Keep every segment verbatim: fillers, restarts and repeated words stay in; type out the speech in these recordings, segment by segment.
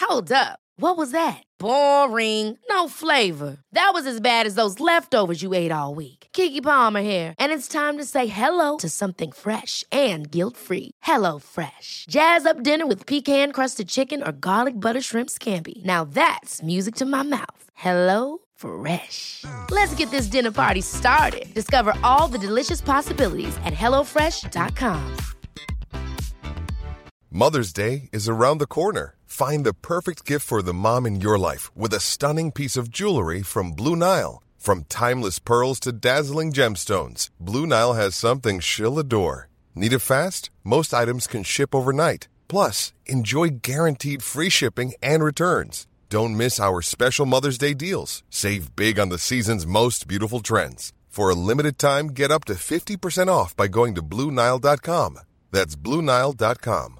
Hold up. What was that? Boring. No flavor. That was as bad as those leftovers you ate all week. Keke Palmer here, and it's time to say hello to something fresh and guilt-free. Hello Fresh. Jazz up dinner with pecan-crusted chicken or garlic butter shrimp scampi. Now that's music to my mouth. Hello Fresh. Let's get this dinner party started. Discover all the delicious possibilities at hello fresh dot com. Mother's Day is around the corner. Find the perfect gift for the mom in your life with a stunning piece of jewelry from Blue Nile. From timeless pearls to dazzling gemstones, Blue Nile has something she'll adore. Need it fast? Most items can ship overnight. Plus, enjoy guaranteed free shipping and returns. Don't miss our special Mother's Day deals. Save big on the season's most beautiful trends. For a limited time, get up to fifty percent off by going to blue nile dot com. That's blue nile dot com.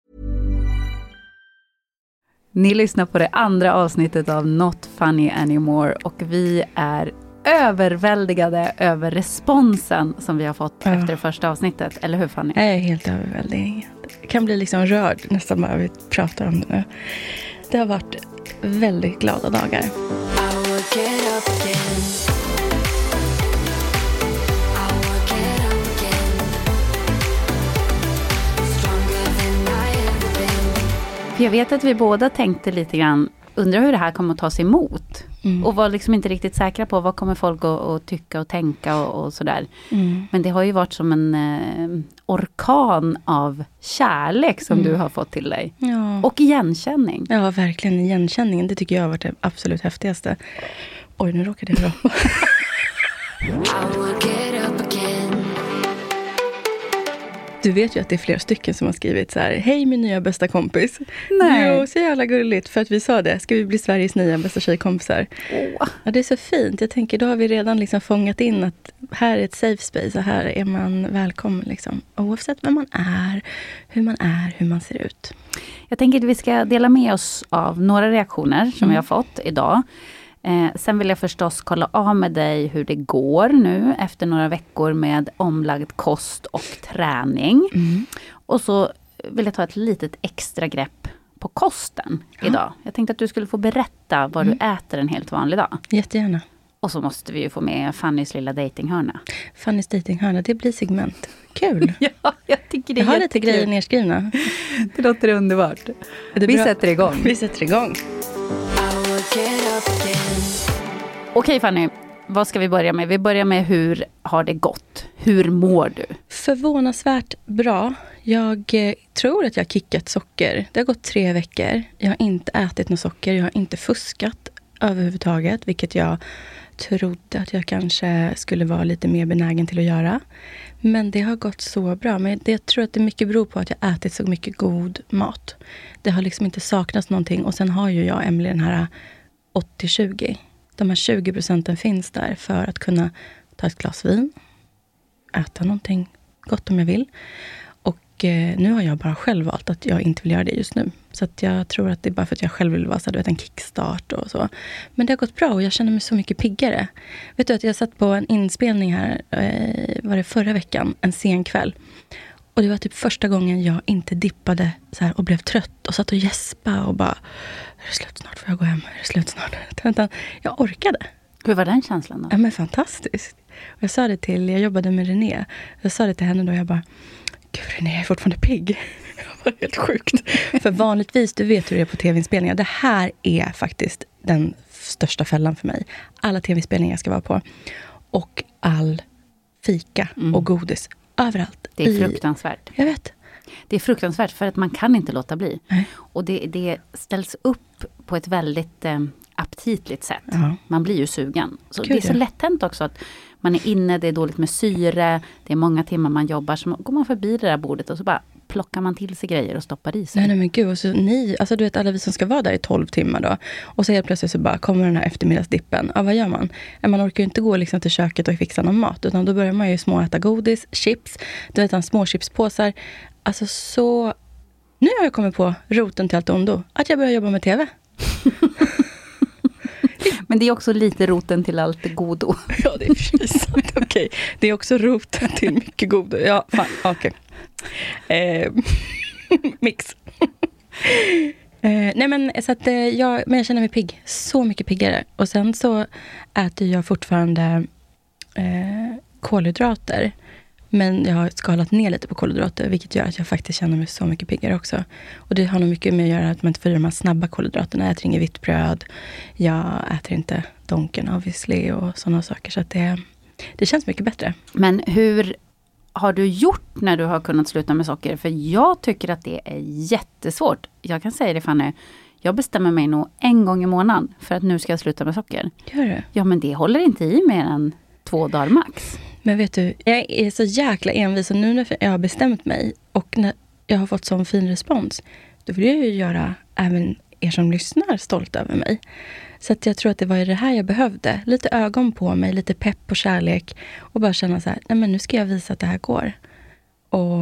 Ni lyssnar på det andra avsnittet av Not Funny Anymore och vi är överväldigade över responsen som vi har fått ja. efter det första avsnittet. Eller hur, Fanny? Jag är helt överväldigad. Jag kan bli liksom rörd nästan bara vi pratar om det nu. Det har varit väldigt glada dagar. För jag vet att vi båda tänkte lite grann, undrar hur det här kommer att tas emot. Mm. Och var liksom inte riktigt säkra på vad kommer folk att, att tycka och tänka och, och sådär. Mm. Men det har ju varit som en eh, orkan av kärlek som mm. du har fått till dig. Ja. Och igenkänning. Ja, verkligen igenkänningen. Det tycker jag har varit det absolut häftigaste. Oj, nu råkade jag bra. Du vet ju att det är flera stycken som har skrivit så här: hej min nya bästa kompis. Nej. Jo, så jävla gulligt för att vi sa det. Ska vi bli Sveriges nya bästa tjejkompisar? Oh. Ja, det är så fint. Jag tänker, då har vi redan liksom fångat in att här är ett safe space och här är man välkommen liksom. Oavsett vem man är, hur man är, hur man ser ut. Jag tänker att vi ska dela med oss av några reaktioner som mm. vi har fått idag. Eh, sen vill jag förstås kolla av med dig hur det går nu efter några veckor med omlagd kost och träning. Mm. Och så vill jag ta ett litet extra grepp på kosten ja. idag. Jag tänkte att du skulle få berätta vad mm. du äter en helt vanlig dag. Jättegärna. Och så måste vi ju få med Fannys lilla datinghörna. Fannys datinghörna, det blir segment. Kul. Ja, jag tycker det är Jag har lite grejer nedskrivna. Det låter underbart. Det vi bra. sätter igång. Vi sätter igång. Okej Fanny, vad ska vi börja med? Vi börjar med hur har det gått? Hur mår du? Förvånansvärt bra. Jag eh, tror att jag har kickat socker. Det har gått tre veckor. Jag har inte ätit något socker. Jag har inte fuskat överhuvudtaget. Vilket jag trodde att jag kanske skulle vara lite mer benägen till att göra. Men det har gått så bra. Men det, jag tror att det mycket beror på att jag ätit så mycket god mat. Det har liksom inte saknats någonting. Och sen har ju jag, Emily, den här åttio tjugo. De här tjugo procenten finns där för att kunna ta ett glas vin. Äta någonting gott om jag vill. Och eh, nu har jag bara själv valt att jag inte vill göra det just nu. Så att jag tror att det är bara för att jag själv vill vara så, du vet, en kickstart och så. Men det har gått bra och jag känner mig så mycket piggare. Vet du att jag satt på en inspelning här, eh, var det förra veckan, en sen kväll. Och det var typ första gången jag inte dippade så här och blev trött och satt och gäspa och bara, är det slut snart, får jag gå hem? Är det slut snart? Utan jag orkade. Hur var den känslan då? Ja, men fantastiskt. Och jag sa det till, jag jobbade med René. Jag sa det till henne då, jag bara, gud René, jag är fortfarande pigg. Det var helt sjukt. För vanligtvis, du vet hur det är på tv-inspelningar. Det här är faktiskt den största fällan för mig. Alla tv-inspelningar jag ska vara på. Och all fika mm. och godis. Överallt. Det är fruktansvärt. I, jag vet. Det är fruktansvärt för att man kan inte låta bli. Nej. Och det, det ställs upp på ett väldigt eh, aptitligt sätt. Ja. Man blir ju sugen. Så Gud, det är så ja. lätt hänt också att man är inne, det är dåligt med syre, det är många timmar man jobbar. Så går man förbi det där bordet och så bara plockar man till sig grejer och stoppar i sig. Nej, nej men gud, och så ni, alltså du vet alla vi som ska vara där i tolv timmar då. Och så helt plötsligt så bara kommer den här eftermiddagsdippen. Ja, vad gör man? Man orkar ju inte gå liksom till köket och fixa någon mat. Utan då börjar man ju små äta godis, chips, du vet en små chipspåsar. Alltså så, nu har jag kommit på roten till allt ondo. Att jag börjar jobba med tv. Men det är också lite roten till allt godo. Ja, det är precis sant. Okej. Okay. Det är också roten till mycket godo. Ja, fan, okej. Okay. Eh, mix. Eh, nej men, så att, eh, jag, men jag känner mig pigg. Så mycket piggare. Och sen så äter jag fortfarande eh, kolhydrater. Men jag har skalat ner lite på kolhydrater, vilket gör att jag faktiskt känner mig så mycket piggare också. Och det har nog mycket med att göra att man inte får i de här snabba kolhydraterna. Jag äter inget vitt bröd. Jag äter inte donken obviously och sådana saker. Så att det, det känns mycket bättre. Men hur har du gjort när du har kunnat sluta med socker? För jag tycker att det är jättesvårt. Jag kan säga det, Fanny. Jag bestämmer mig nog en gång i månaden för att nu ska jag sluta med socker. Gör du? Ja, men det håller inte i mer än två dagar max. Men vet du, jag är så jäkla envis och nu när jag har bestämt mig och när jag har fått sån fin respons, då vill jag ju göra även er som lyssnar stolt över mig. Så att jag tror att det var det här jag behövde. Lite ögon på mig, lite pepp och kärlek och bara känna så här, nej men nu ska jag visa att det här går. Och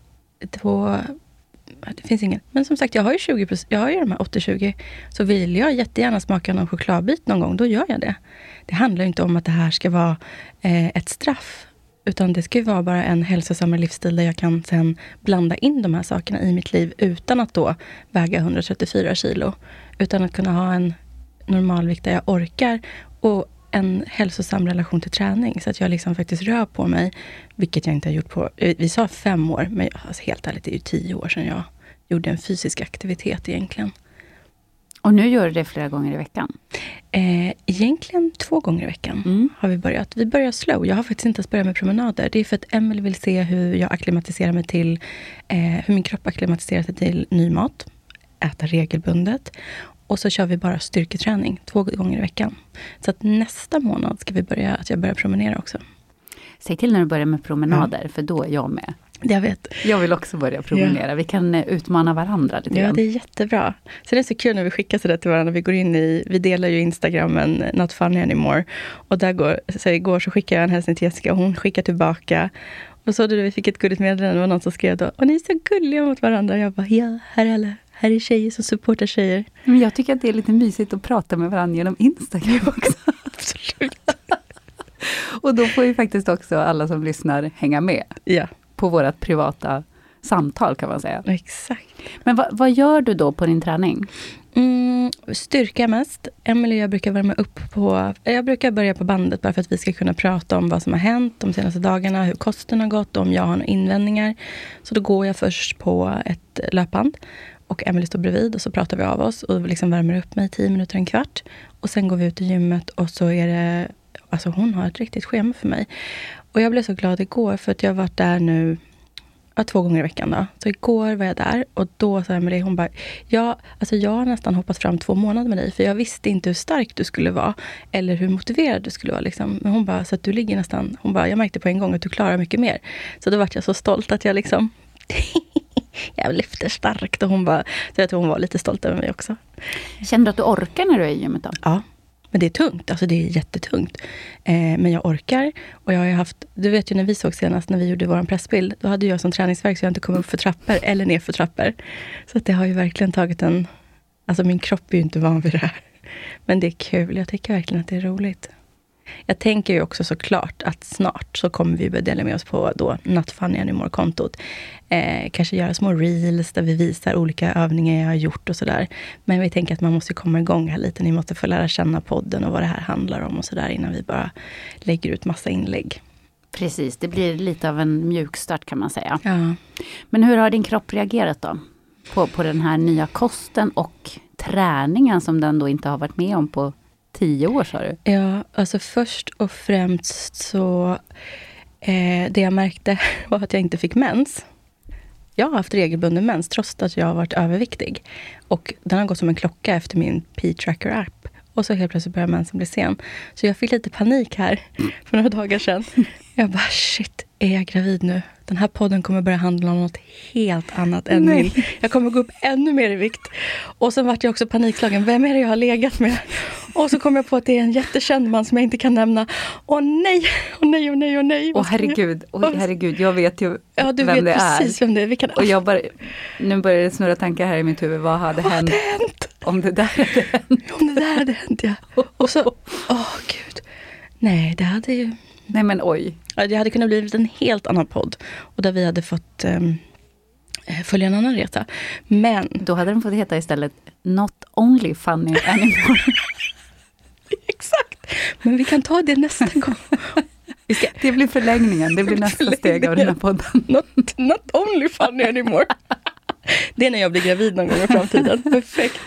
då, det finns ingen, men som sagt jag har ju tjugo procent, jag har ju de här åttio tjugo, så vill jag jättegärna smaka någon chokladbit någon gång, då gör jag det. Det handlar ju inte om att det här ska vara eh, ett straff, utan det ska ju vara bara en hälsosammare livsstil där jag kan sen blanda in de här sakerna i mitt liv utan att då väga hundratrettiofyra kilo, utan att kunna ha en normalvikt där jag orkar och en hälsosam relation till träning, så att jag liksom faktiskt rör på mig, vilket jag inte har gjort på, vi sa fem år, men alltså helt ärligt, det är ju tio år sedan jag gjorde en fysisk aktivitet egentligen. Och nu gör du det flera gånger i veckan? Eh, egentligen två gånger i veckan mm. har vi börjat. Vi börjar slow. Jag har faktiskt inte ens börjat med promenader. Det är för att Emily vill se hur jag akklimatiserar mig till, eh, hur min kropp akklimatiserar sig till ny mat. Äta regelbundet. Och så kör vi bara styrketräning två gånger i veckan. Så att nästa månad ska vi börja, att jag börjar promenera också. Säg till när du börjar med promenader, ja. För då är jag med. Jag vet. Jag vill också börja promenera. Ja. Vi kan utmana varandra lite grann. Ja, det är jättebra. Så det är så kul när vi skickar sådär till varandra. Vi går in i, vi delar ju Instagramen Not Funny Anymore. Och där går, så igår så skickade jag en hälsning till Jessica och hon skickar tillbaka. Och så då vi fick ett gulligt meddelande, det var någon som skrev då, och ni är så gulliga mot varandra. Jag bara, ja, här är alla. Här är tjejer som supportar tjejer. Men jag tycker att det är lite mysigt att prata med varandra genom Instagram också. Absolut. Och då får ju faktiskt också alla som lyssnar hänga med. Ja. På vårat privata samtal kan man säga. Exakt. Men vad, vad gör du då på din träning? Mm, styrka mest. Emily och jag brukar värma upp på... Jag brukar börja på bandet bara för att vi ska kunna prata om vad som har hänt de senaste dagarna. Hur kosten har gått, om jag har några invändningar. Så då går jag först på ett löpband. Och Emily står bredvid och så pratar vi av oss. Och liksom värmer upp mig tio minuter, en kvart. Och sen går vi ut i gymmet och så är det... Alltså hon har ett riktigt schema för mig. Och jag blev så glad igår för att jag har varit där nu ja, två gånger i veckan då. Så igår var jag där och då sa Emily, hon bara, ja, alltså jag har nästan hoppat fram två månader med dig för jag visste inte hur stark du skulle vara eller hur motiverad du skulle vara liksom. Men hon bara, så att du ligger nästan, hon bara, jag märkte på en gång att du klarar mycket mer. Så då var jag så stolt att jag liksom jag lyfter starkt och hon bara, så jag tror hon var lite stolt över mig också. Känner du att du orkar när du är i gymmet då? Ja. Men det är tungt, alltså det är jättetungt. Eh, men jag orkar. Och jag har haft, du vet ju när vi såg senast när vi gjorde vår pressbild, då hade jag som träningsverk så jag inte kom upp för trappor eller ner för trappor. Så att det har ju verkligen tagit en, alltså min kropp är ju inte van vid det här. Men det är kul, jag tycker verkligen att det är roligt. Jag tänker ju också såklart att snart så kommer vi börja dela med oss på då Not Funny Anymore-kontot. Eh, kanske göra små reels där vi visar olika övningar jag har gjort och sådär. Men vi tänker att man måste komma igång här lite. Ni måste få lära känna podden och vad det här handlar om och sådär innan vi bara lägger ut massa inlägg. Precis, det blir lite av en mjukstart kan man säga. Ja. Men hur har din kropp reagerat då? På, på den här nya kosten och träningen som den då inte har varit med om på tio år, sa du? Ja, alltså först och främst så eh, det jag märkte var att jag inte fick mens. Jag har haft regelbunden mens trots att jag har varit överviktig. Och den har gått som en klocka efter min P-tracker-app. Och så helt plötsligt började mensen bli sen. Så jag fick lite panik här för några dagar sedan. Jag bara, shit, är jag gravid nu? Den här podden kommer börja handla om något helt annat än Nej. min. Jag kommer gå upp ännu mer i vikt. Och sen vart jag också panikslagen. Vem är det jag har legat med? Och så kom jag på att det är en jättekänd man som jag inte kan nämna. Åh nej, åh nej, åh nej, åh nej. Åh herregud, åh herregud, jag vet ju ja, du vem vet det precis är. Vem det är. Vi kan... Och jag bara, nu börjar det snurra tankar här i mitt huvud. Vad hade Vad hänt? hade hänt? Om det där hade hänt? Om det där hade hänt, ja. Och så, åh gud. Nej, det hade ju... Nej men oj. Ja, det hade kunnat bli en helt annan podd. Och där vi hade fått um, eh, följa en annan resa. Men... Då hade den fått heta istället Not Only Funny Anymore. Exakt. Men vi kan ta det nästa gång. Vi ska... Det blir förlängningen. Det blir nästa steg av den här podden. Not, not only funny anymore. Det är när jag blir gravid någon gång i framtiden. Perfekt.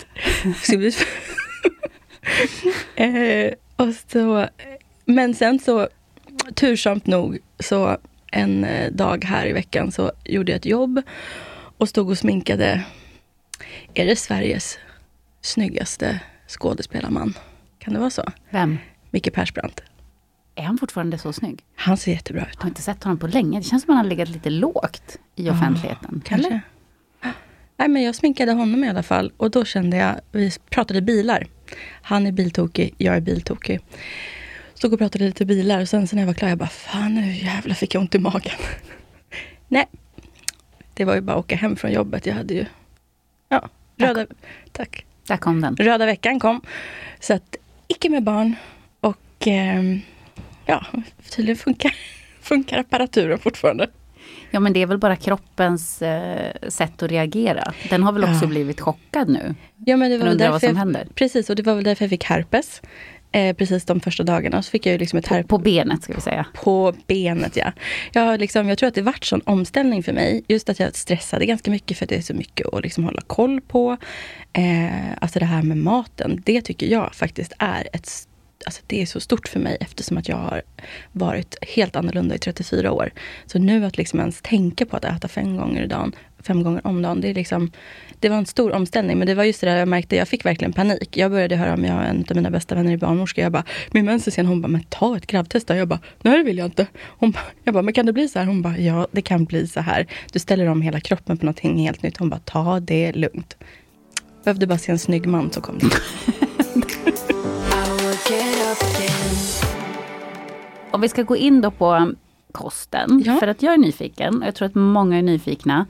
eh, och så, men sen så, tursamt nog, så en dag här i veckan så gjorde jag ett jobb och stod och sminkade. Är det Sveriges snyggaste skådespelarman? Kan det vara så? Vem? Micke Persbrandt. Är han fortfarande så snygg? Han ser jättebra ut. Jag har inte sett honom på länge. Det känns som att han har legat lite lågt i offentligheten. Ja, kanske. Eller? Nej, men jag sminkade honom i alla fall. Och då kände jag, vi pratade bilar. Han är biltokig, jag är biltokig. Så och pratade lite bilar. Och sen så när jag var klar, jag bara, fan nu jävlar fick jag ont i magen. Nej, det var ju bara att åka hem från jobbet. Jag hade ju, ja, röda, tack. Där kom den. Röda veckan kom. Så att, icke med barn. Och eh, ja, tydligen funkar, funkar apparaturen fortfarande. Ja, men det är väl bara kroppens eh, sätt att reagera. Den har väl också ja. blivit chockad nu. Ja, men det var undrar vad som jag, händer. Precis, och det var väl därför jag fick herpes. Eh, precis de första dagarna. Så fick jag ju liksom ett herpes. På, på benet ska vi säga. På benet, ja. Jag, liksom, jag tror att det varit sån omställning för mig. Just att jag stressade ganska mycket för att det är så mycket att liksom hålla koll på. Eh, alltså det här med maten, det tycker jag faktiskt är ett Alltså det är så stort för mig eftersom att jag har varit helt annorlunda i trettiofyra år. Så nu att liksom ens tänka på att äta fem gånger i dagen, fem gånger om dagen, det är liksom, det var en stor omställning. Men det var just det där jag märkte, jag fick verkligen panik. Jag började höra om jag har en av mina bästa vänner i barnmorska. Jag bara, min mens sen, hon bara, men ta ett grabbtest. Jag bara, nej det vill jag inte. Hon bara, jag bara, men kan det bli så här? Hon bara, ja det kan bli så här. Du ställer om hela kroppen på någonting helt nytt. Hon bara, ta det lugnt. Behövde bara se en snygg man så kom det. Om vi ska gå in då på kosten, ja. För att jag är nyfiken och jag tror att många är nyfikna.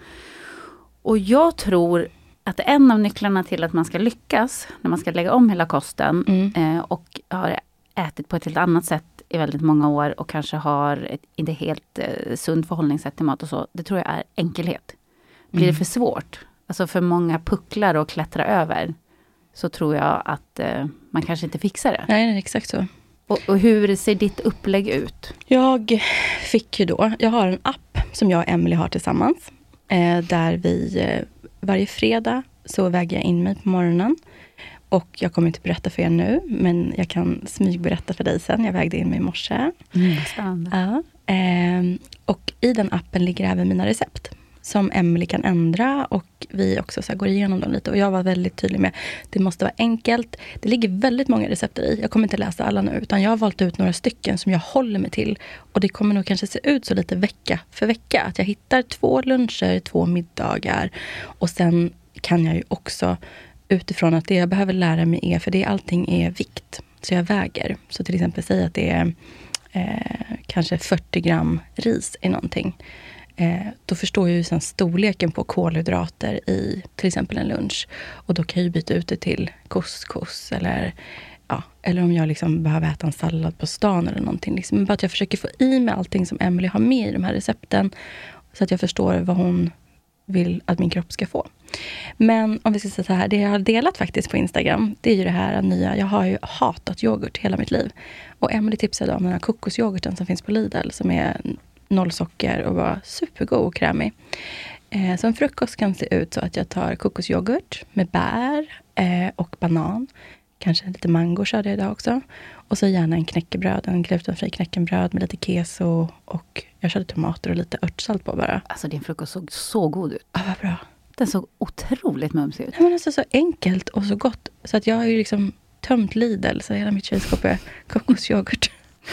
Och jag tror att en av nycklarna till att man ska lyckas när man ska lägga om hela kosten mm. eh, och har ätit på ett helt annat sätt i väldigt många år och kanske har ett inte helt eh, sunt förhållningssätt till mat och så, det tror jag är enkelhet. Blir mm. det för svårt, alltså för många pucklar att klättra över, så tror jag att eh, man kanske inte fixar det. Nej, det är exakt så. Och, och hur ser ditt upplägg ut? Jag fick ju då, jag har en app som jag och Emily har tillsammans. Eh, där vi eh, varje fredag så väger jag in mig på morgonen. Och jag kommer inte berätta för er nu, men jag kan smygberätta för dig sen. Jag vägde in mig i morse. Mm, spännande. Ja, eh, och i den appen ligger även mina recept. Som Emily kan ändra och vi också så här går igenom dem lite. Och jag var väldigt tydlig med, det måste vara enkelt. Det ligger väldigt många recept i. Jag kommer inte läsa alla nu, utan jag har valt ut några stycken som jag håller mig till. Och det kommer nog kanske se ut så lite vecka för vecka. Att jag hittar två luncher, två middagar. Och sen kan jag ju också, utifrån att det jag behöver lära mig är, för det allting är vikt. Så jag väger. Så till exempel säga att det är eh, kanske fyrtio gram ris i någonting. Eh, då förstår jag ju sen storleken på kolhydrater i till exempel en lunch. Och då kan jag ju byta ut det till couscous eller, ja, eller om jag liksom behöver äta en sallad på stan eller någonting. Liksom. Men bara att jag försöker få i mig allting som Emily har med i de här recepten. Så att jag förstår vad hon vill att min kropp ska få. Men om vi ska säga så här, det jag har delat faktiskt på Instagram, det är ju det här nya. Jag har ju hatat yoghurt hela mitt liv. Och Emily tipsade om den här kokosyoghurten som finns på Lidl som är noll socker och var supergod och krämig. Eh, så en frukost kan se ut så att jag tar kokosyoghurt med bär eh, och banan. Kanske lite mango körde jag idag också. Och så gärna en knäckebröd, en glutenfri knäckebröd med lite keso och jag körde tomater och lite örtsalt på bara. Alltså din frukost såg så god ut. Ja, vad bra. Den såg otroligt mumsig ut. Ja, men alltså så enkelt och så gott. Så att jag har ju liksom tömt Lidl så hela mitt kylskåp är kokosyoghurt.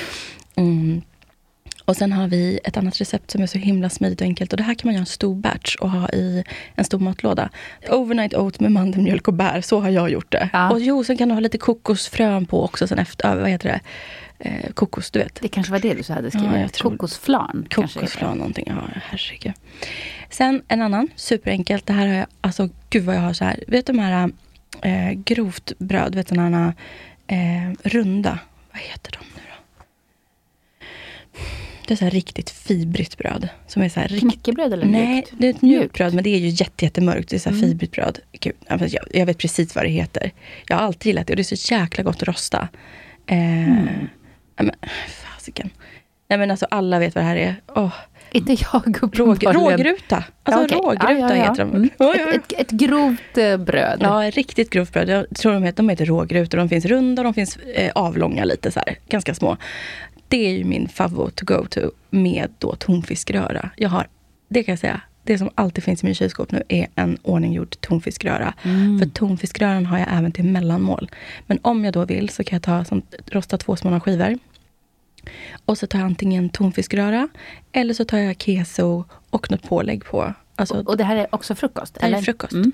Mm. Och sen har vi ett annat recept som är så himla smidigt och enkelt. Och det här kan man göra en stor batch och ha i en stor matlåda. Overnight oat med mandelmjölk och bär. Så har jag gjort det. Ja. Och jo, sen kan du ha lite kokosfrön på också. Sen efter, vad heter det? Eh, kokos, du vet. Det kanske var det du hade skrivit. Ja, kokosflarn. Kokosflarn någonting. Ja, herregud. Sen en annan, superenkelt. Det här har jag, alltså gud vad jag har så här. Vet du de här eh, grovt bröd? Vet du de här eh, runda? Vad heter de nu då? Det är så här riktigt fibrigt bröd. Som är så här rikt... Knäckebröd eller mjukt? Nej, det är ett mjukt bröd, men det är ju jätte, jättemörkt. Det är så här mm. fibrigt bröd. Gud, jag, jag vet precis vad det heter. Jag har alltid gillat det och det är så jäkla gott att rosta. Eh, mm. Men, fasiken. Nej men alltså alla vet vad det här är. Åh. Inte jag Råg, rågruta. Alltså okay. rågruta ja, ja, ja. heter de. Mm. Oh, ja, ja. Ett, ett, ett grovt eh, bröd. Ja, ett riktigt grovt bröd. Jag tror de heter, de heter rågrutor. De finns runda, de finns eh, avlånga lite så här. Ganska små. Det är ju min favorit to go to med då tonfiskröra. Jag har, det kan jag säga, det som alltid finns i min kylskåp nu är en ordninggjord tonfiskröra. Mm. För tonfiskröran har jag även till mellanmål. Men om jag då vill så kan jag ta som, rosta två små skivor. Och så tar jag antingen tonfiskröra eller så tar jag keso och något pålägg på. Alltså, och, och det här är också frukost? Det här eller? är frukost. Mm.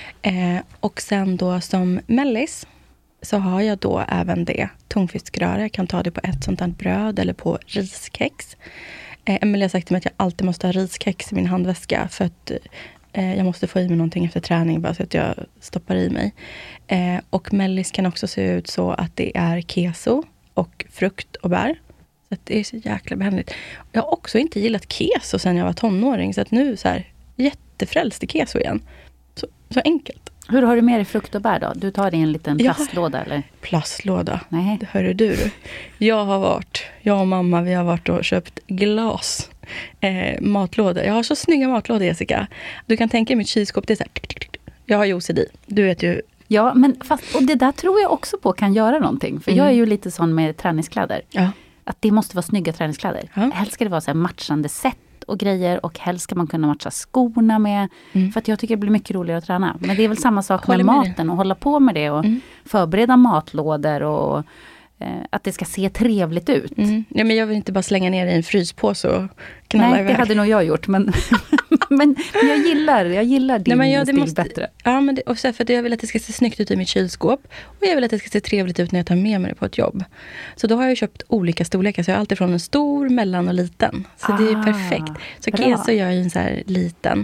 Eh, och sen då som mellis så har jag då även det. Tonfiskröra. Jag kan ta det på ett sånt här bröd eller på riskex. Eh, Emelie har sagt till mig att jag alltid måste ha riskex i min handväska. För att eh, jag måste få i mig någonting efter träning. Bara så att jag stoppar i mig. Eh, och mellis kan också se ut så att det är keso och frukt och bär. Så att det är så jäkla behändigt. Jag har också inte gillat keso sen jag var tonåring. Så att nu så här jättefrälst i keso igen. Så, så enkelt. Hur har du med dig frukt och bär då? Du tar det i en liten plastlåda ja, eller? Plastlåda. Nej. Det hör du. Jag har varit, jag och mamma, vi har varit och köpt glas. Eh, matlådor. Jag har så snygga matlådor, Jessica. Du kan tänka i mitt kylskåp, det är så här. Jag har ju O C D. Du vet ju. Ja, men fast, och det där tror jag också på kan göra någonting. För mm. jag är ju lite sån med träningskläder. Ja. Att det måste vara snygga träningskläder. Ja. Helst ska det vara så här matchande sätt och grejer. Och helst ska man kunna matcha skorna med. Mm. För att jag tycker det blir mycket roligare att träna. Men det är väl samma sak med, med maten. Det. Och hålla på med det. Och mm. förbereda matlådor. Och eh, att det ska se trevligt ut. Mm. Ja, men jag vill inte bara slänga ner i en fryspåse och knalla Nej, iväg. Det hade nog jag gjort. Men, men, men jag gillar, jag gillar din Nej, men ja, stil måste, bättre. Ja, men det, och så för att jag vill att det ska se snyggt ut i mitt kylskåp. Och jag vill att det ska se trevligt ut när jag tar med mig det på ett jobb. Så då har jag köpt olika storlekar. Så jag har alltid från en stor, mellan och liten. Så ah, det är ju perfekt. Så keso gör jag en så här liten.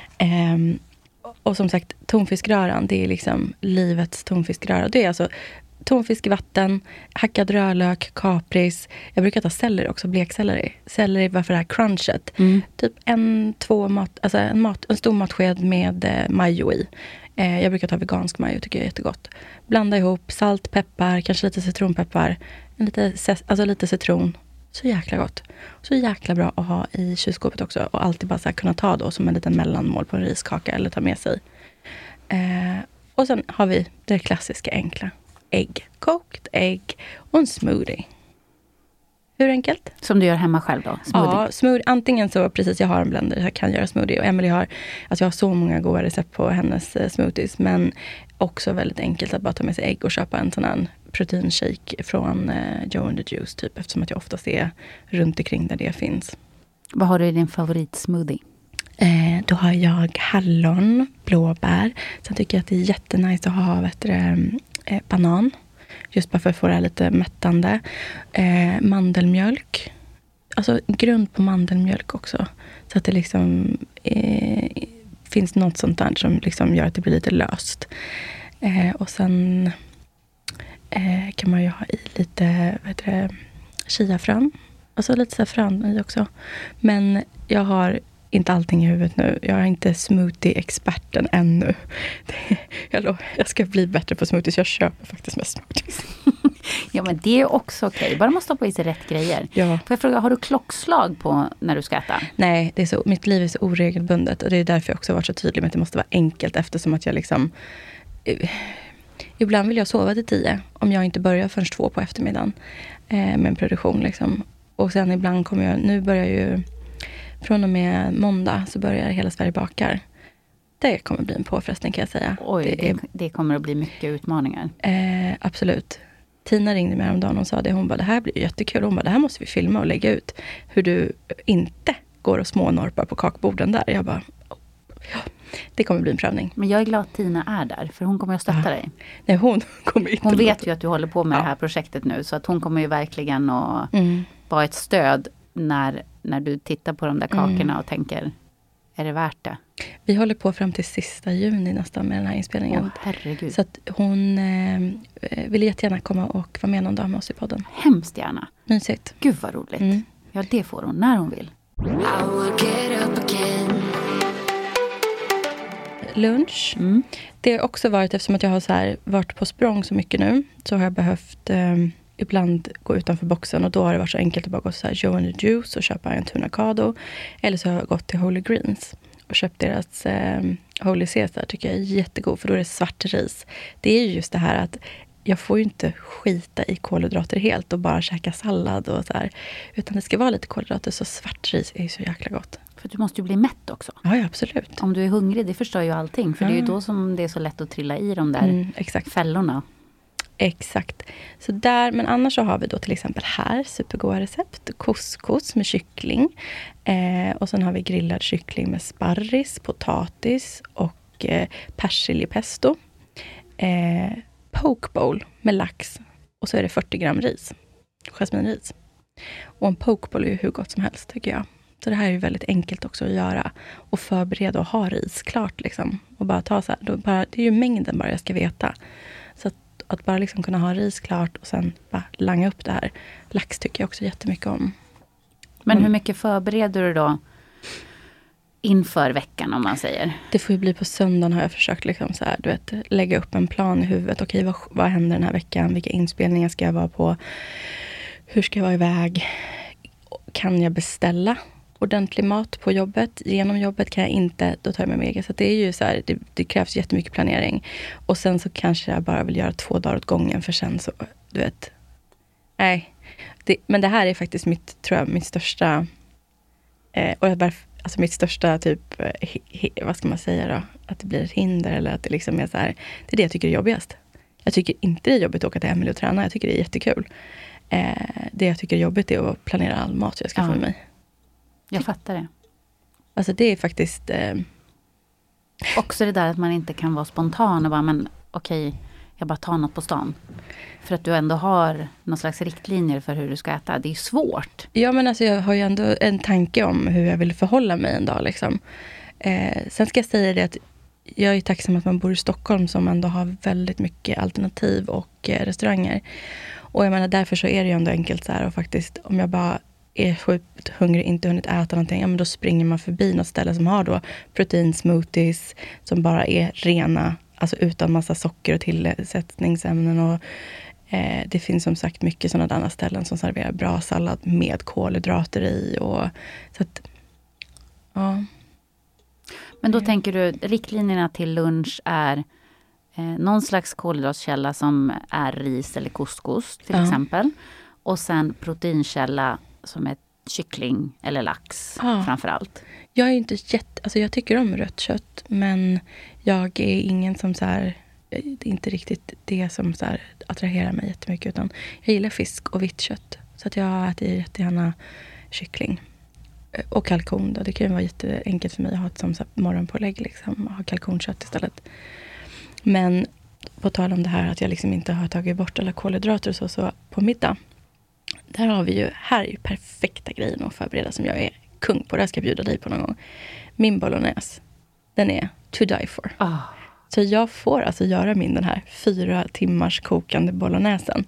Um, och som sagt, tonfiskröran, det är liksom livets tonfiskröra. Det är alltså tonfisk i vatten, hackad rödlök, kapris. Jag brukar ta selleri också, blekselleri. Selleri var för det här crunchet. Mm. Typ en, två mat, alltså en, mat, en stor matsked med eh, majo i. Eh, jag brukar ta vegansk majo, tycker jag är jättegott. Blanda ihop salt, peppar, kanske lite citronpeppar. En lite, alltså lite citron. Så jäkla gott. Så jäkla bra att ha i kylskåpet också. Och alltid bara så här kunna ta då som en liten mellanmål på en riskaka eller ta med sig. Eh, och sen har vi det klassiska enkla. Ägg, kokt ägg och en smoothie. Hur enkelt? Som du gör hemma själv då? Smoothie. Ja, smoothie. Antingen så precis, jag har en blender, jag kan göra smoothie. Och Emelie har, alltså jag har så många goda recept på hennes eh, smoothies. Men också väldigt enkelt att bara ta med sig ägg och köpa en sån här proteinshake från eh, Joe and the Juice typ. Eftersom att jag oftast är runt omkring där det finns. Vad har du i din favoritsmoothie? Eh, då har jag hallon, blåbär. Sen tycker jag att det är jättenice att ha vet du, eh, banan. Just bara för att få det här lite mättande. Eh, mandelmjölk. Alltså grund på mandelmjölk också. Så att det liksom eh, finns något sånt där som liksom gör att det blir lite löst. Eh, och sen eh, kan man ju ha i lite vad heter det, chiafrön. Alltså lite saffran i också. Men jag har inte allting i huvudet nu. Jag är inte smoothie-experten ännu. Det, jag, lovar, jag ska bli bättre på smoothies. Jag köper faktiskt mest smoothies. Ja, men det är också okej. Okay. Bara man stoppar i sig rätt grejer. Ja. Får jag fråga, har du klockslag på när du ska äta? Nej, det är så, mitt liv är så oregelbundet. Och det är därför jag också har varit så tydlig med att det måste vara enkelt. Eftersom att jag liksom... Uh, ibland vill jag sova till tio. Om jag inte börjar förrän två på eftermiddagen. Eh, med en produktion liksom. Och sen ibland kommer jag... Nu börjar ju... Från och med måndag så börjar Hela Sverige bakar. Det kommer bli en påfrestning kan jag säga. Oj, det, är, det kommer att bli mycket utmaningar. Eh, absolut. Tina ringde mig häromdagen och sa det. Hon bara, det här blir jättekul. Hon bara, det här måste vi filma och lägga ut. Hur du inte går och smånorpar på kakborden där. Jag bara, ja, det kommer bli en prövning. Men jag är glad att Tina är där. För hon kommer att stötta ja. dig. Nej, hon kommer inte. Hon vet ju att du håller på med ja. det här projektet nu. Så att hon kommer ju verkligen att mm. vara ett stöd när... När du tittar på de där kakorna mm. och tänker, är det värt det? Vi håller på fram till sista juni nästan med den här inspelningen. Åh, herregud. Så att hon eh, vill jättegärna komma och vara med någon dag med oss i podden. Hemskt gärna. Mysigt. Gud vad roligt. Mm. Ja, det får hon när hon vill. Lunch. Mm. Det har också varit, eftersom att jag har så här varit på språng så mycket nu, så har jag behövt eh, ibland gå utanför boxen, och då har det varit så enkelt att bara gå så här Joe and the Juice och köpa en tunacado, eller så har jag gått till Holy Greens och köpt deras eh, Holy Caesar, tycker jag är jättegod, för då är det svart ris. Det är ju just det här att jag får ju inte skita i kolhydrater helt och bara käka sallad och så här, utan det ska vara lite kolhydrater, så svart ris är ju så jäkla gott. För du måste ju bli mätt också. Ja, ja, absolut. Om du är hungrig, det förstör ju allting. För ja. det är ju då som det är så lätt att trilla i de där mm, exakt. fällorna. Exakt. Så där, men annars så har vi då till exempel här supergoda recept. Couscous med kyckling. Eh, och sen har vi grillad kyckling med sparris, potatis och eh, persiljepesto. Eh, poke bowl med lax. Och så är det fyrtio gram ris. Jasminris. Och en poke bowl är ju hur gott som helst, tycker jag. Så det här är ju väldigt enkelt också att göra. Och förbereda och ha ris klart liksom. Och bara ta så här. Då bara, det är ju mängden bara jag ska veta. Så att, att bara liksom kunna ha ris klart och sen bara langa upp det här. Lax tycker jag också jättemycket om. Men mm. hur mycket förbereder du då inför veckan, om man säger? Det får ju bli på söndagen, har jag försökt liksom så här, du vet, lägga upp en plan i huvudet. Okej, vad, vad händer den här veckan? Vilka inspelningar ska jag vara på? Hur ska jag vara iväg? Kan jag beställa ordentlig mat på jobbet? Genom jobbet kan jag inte, då tar jag med mig egen. Så det är ju så här, det, det krävs jättemycket planering. Och sen så kanske jag bara vill göra två dagar åt gången, för sen så, du vet, nej. Det, men det här är faktiskt mitt, tror jag, mitt största, eh, och jag bara, alltså mitt största typ, eh, he, he, vad ska man säga då? Att det blir ett hinder, eller att det liksom är så här, det är det jag tycker är jobbigast. Jag tycker inte det är jobbigt att åka till Emelie och träna, jag tycker det är jättekul. Eh, det jag tycker är jobbigt är att planera all mat jag ska ja. få med mig. Jag fattar det. Alltså det är faktiskt... Eh... Också det där att man inte kan vara spontan och bara, men okej, jag bara tar något på stan. För att du ändå har någon slags riktlinjer för hur du ska äta. Det är svårt. Ja, men alltså jag har ju ändå en tanke om hur jag vill förhålla mig en dag liksom. Eh, sen ska jag säga det att jag är tacksam att man bor i Stockholm, som ändå har väldigt mycket alternativ och eh, restauranger. Och jag menar, därför så är det ju ändå enkelt så här, och faktiskt om jag bara är sjukt hungrig, inte hunnit äta någonting, ja men då springer man förbi något ställe som har då proteinsmoothies som bara är rena, alltså utan massa socker och tillsättningsämnen, och eh, det finns som sagt mycket sådana andra ställen som serverar bra sallad med kolhydrater i, och så att, ja. Men då tänker du, riktlinjerna till lunch är eh, någon slags kolhydratkälla som är ris eller couscous till ja. exempel. Och sen proteinkälla som är kyckling eller lax ja. framför allt. Jag är inte jätte, alltså jag tycker om rött kött, men jag är ingen som så här, det är inte riktigt det som så här attraherar mig jättemycket, utan jag gillar fisk och vitt kött. Så att jag äter jättegärna kyckling. Och kalkon då. Det kan ju vara jätteenkelt för mig att ha ett som så här morgonpålägg liksom, och ha kalkonkött istället. Men på tal om det här att jag liksom inte har tagit bort alla kolhydrater och så, så på middag, där har vi ju, här är ju perfekta grejen att förbereda som jag är kung på. Det här ska jag bjuda dig på någon gång. Min bolognese, den är to die for. Oh. Så jag får alltså göra min den här fyra timmars kokande bolognesen.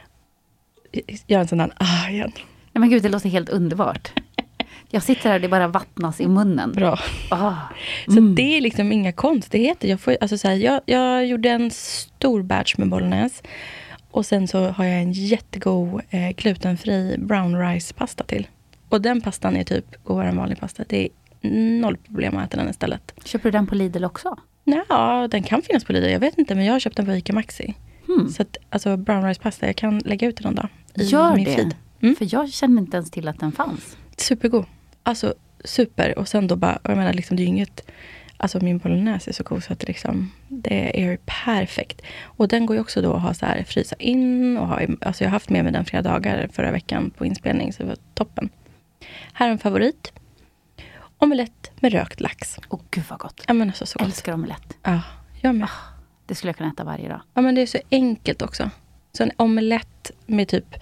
Göra en sån där, ah igen. Nej men gud, det låter helt underbart. Jag sitter här och det bara vattnas i munnen. Bra. Oh. Så Mm. det är liksom inga konstigheter. Jag, får, alltså så här, jag, jag gjorde en stor batch med bolognese. Och sen så har jag en jättegod eh, glutenfri brown rice pasta till. Och den pastan är typ godare än vanlig pasta. Det är noll problem att äta den istället. Köper du den på Lidl också? Ja, den kan finnas på Lidl. Jag vet inte, men jag har köpt den på Ica Maxi. Hmm. Så att, alltså brown rice pasta, jag kan lägga ut den någon dag. I Gör min det. feed. Mm. För jag kände inte ens till att den fanns. Supergod. Alltså super. Och sen då bara, jag menar liksom det är ju inget, alltså min bolognese är så god så att det liksom, det är perfekt. Och den går ju också då att ha så här, frysa in och ha, alltså jag har haft med mig den flera dagar förra veckan på inspelning, så det var toppen. Här är en favorit. Omelett med rökt lax. Åh gud vad gott. Ja men alltså så gott. Älskar omelett. Ja, jag med. Det skulle jag kunna äta varje dag. Ja men det är så enkelt också. Så en omelett med typ,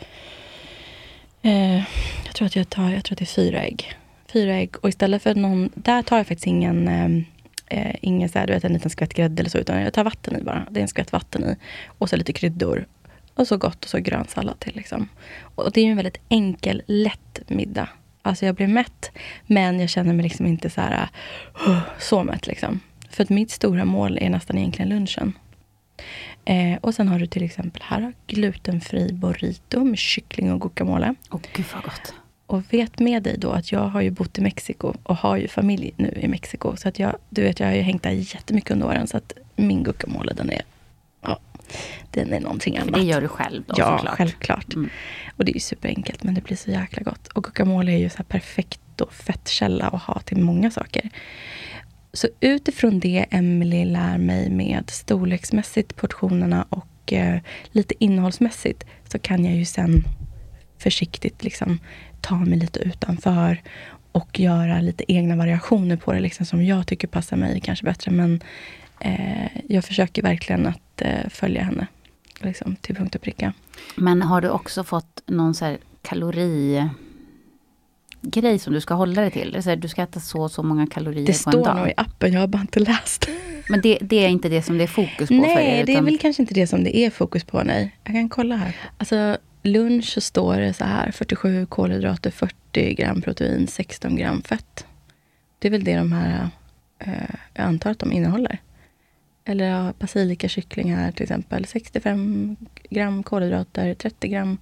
eh, jag tror att jag tar, jag tror att det är fyra ägg. Fyra ägg. Och istället för någon, där tar jag faktiskt ingen, eh, ingen så här, du vet, en liten skvätt grädde eller så, utan jag tar vatten i bara. Det är en skvätt vatten i. Och så lite kryddor. Och så gott och så grönsallad till liksom. Och det är ju en väldigt enkel, lätt middag. Alltså jag blir mätt, men jag känner mig liksom inte så här uh, så mätt liksom. För att mitt stora mål är nästan egentligen lunchen. Eh, och sen har du till exempel här glutenfri burrito med kyckling och guacamole. Åh gud vad gott. Och vet med dig då att jag har ju bott i Mexiko och har ju familj nu i Mexiko. Så att jag, du vet, jag har ju hängt där jättemycket under åren. Så att min guacamole, den är, ja, den är någonting annat. Det gör du själv då, ja, såklart. Självklart. Mm. Och det är ju superenkelt, men det blir så jäkla gott. Och guacamole är ju så här perfekt då, fettkälla att ha till många saker. Så utifrån det Emily lär mig med storleksmässigt portionerna och eh, lite innehållsmässigt, så kan jag ju sen försiktigt liksom ta mig lite utanför och göra lite egna variationer på det liksom, som jag tycker passar mig kanske bättre. Men eh, jag försöker verkligen att eh, följa henne liksom, till punkt och pricka. Men har du också fått någon så här kalori grej som du ska hålla dig till? Det är du ska äta så så många kalorier det på en dag. Det står nog i appen, jag har bara inte läst. Men det, det är inte det som det är fokus på nej, för er? Nej, det är väl kanske inte det som det är fokus på, nej. Jag kan kolla här. Alltså lunch så står det så här, fyrtiosju kolhydrater, fyrtio gram protein, sexton gram fett. Det är väl det de här, eh, jag antar att de innehåller. Eller ja, basilikakyckling här till exempel, sextiofem gram kolhydrater, trettio gram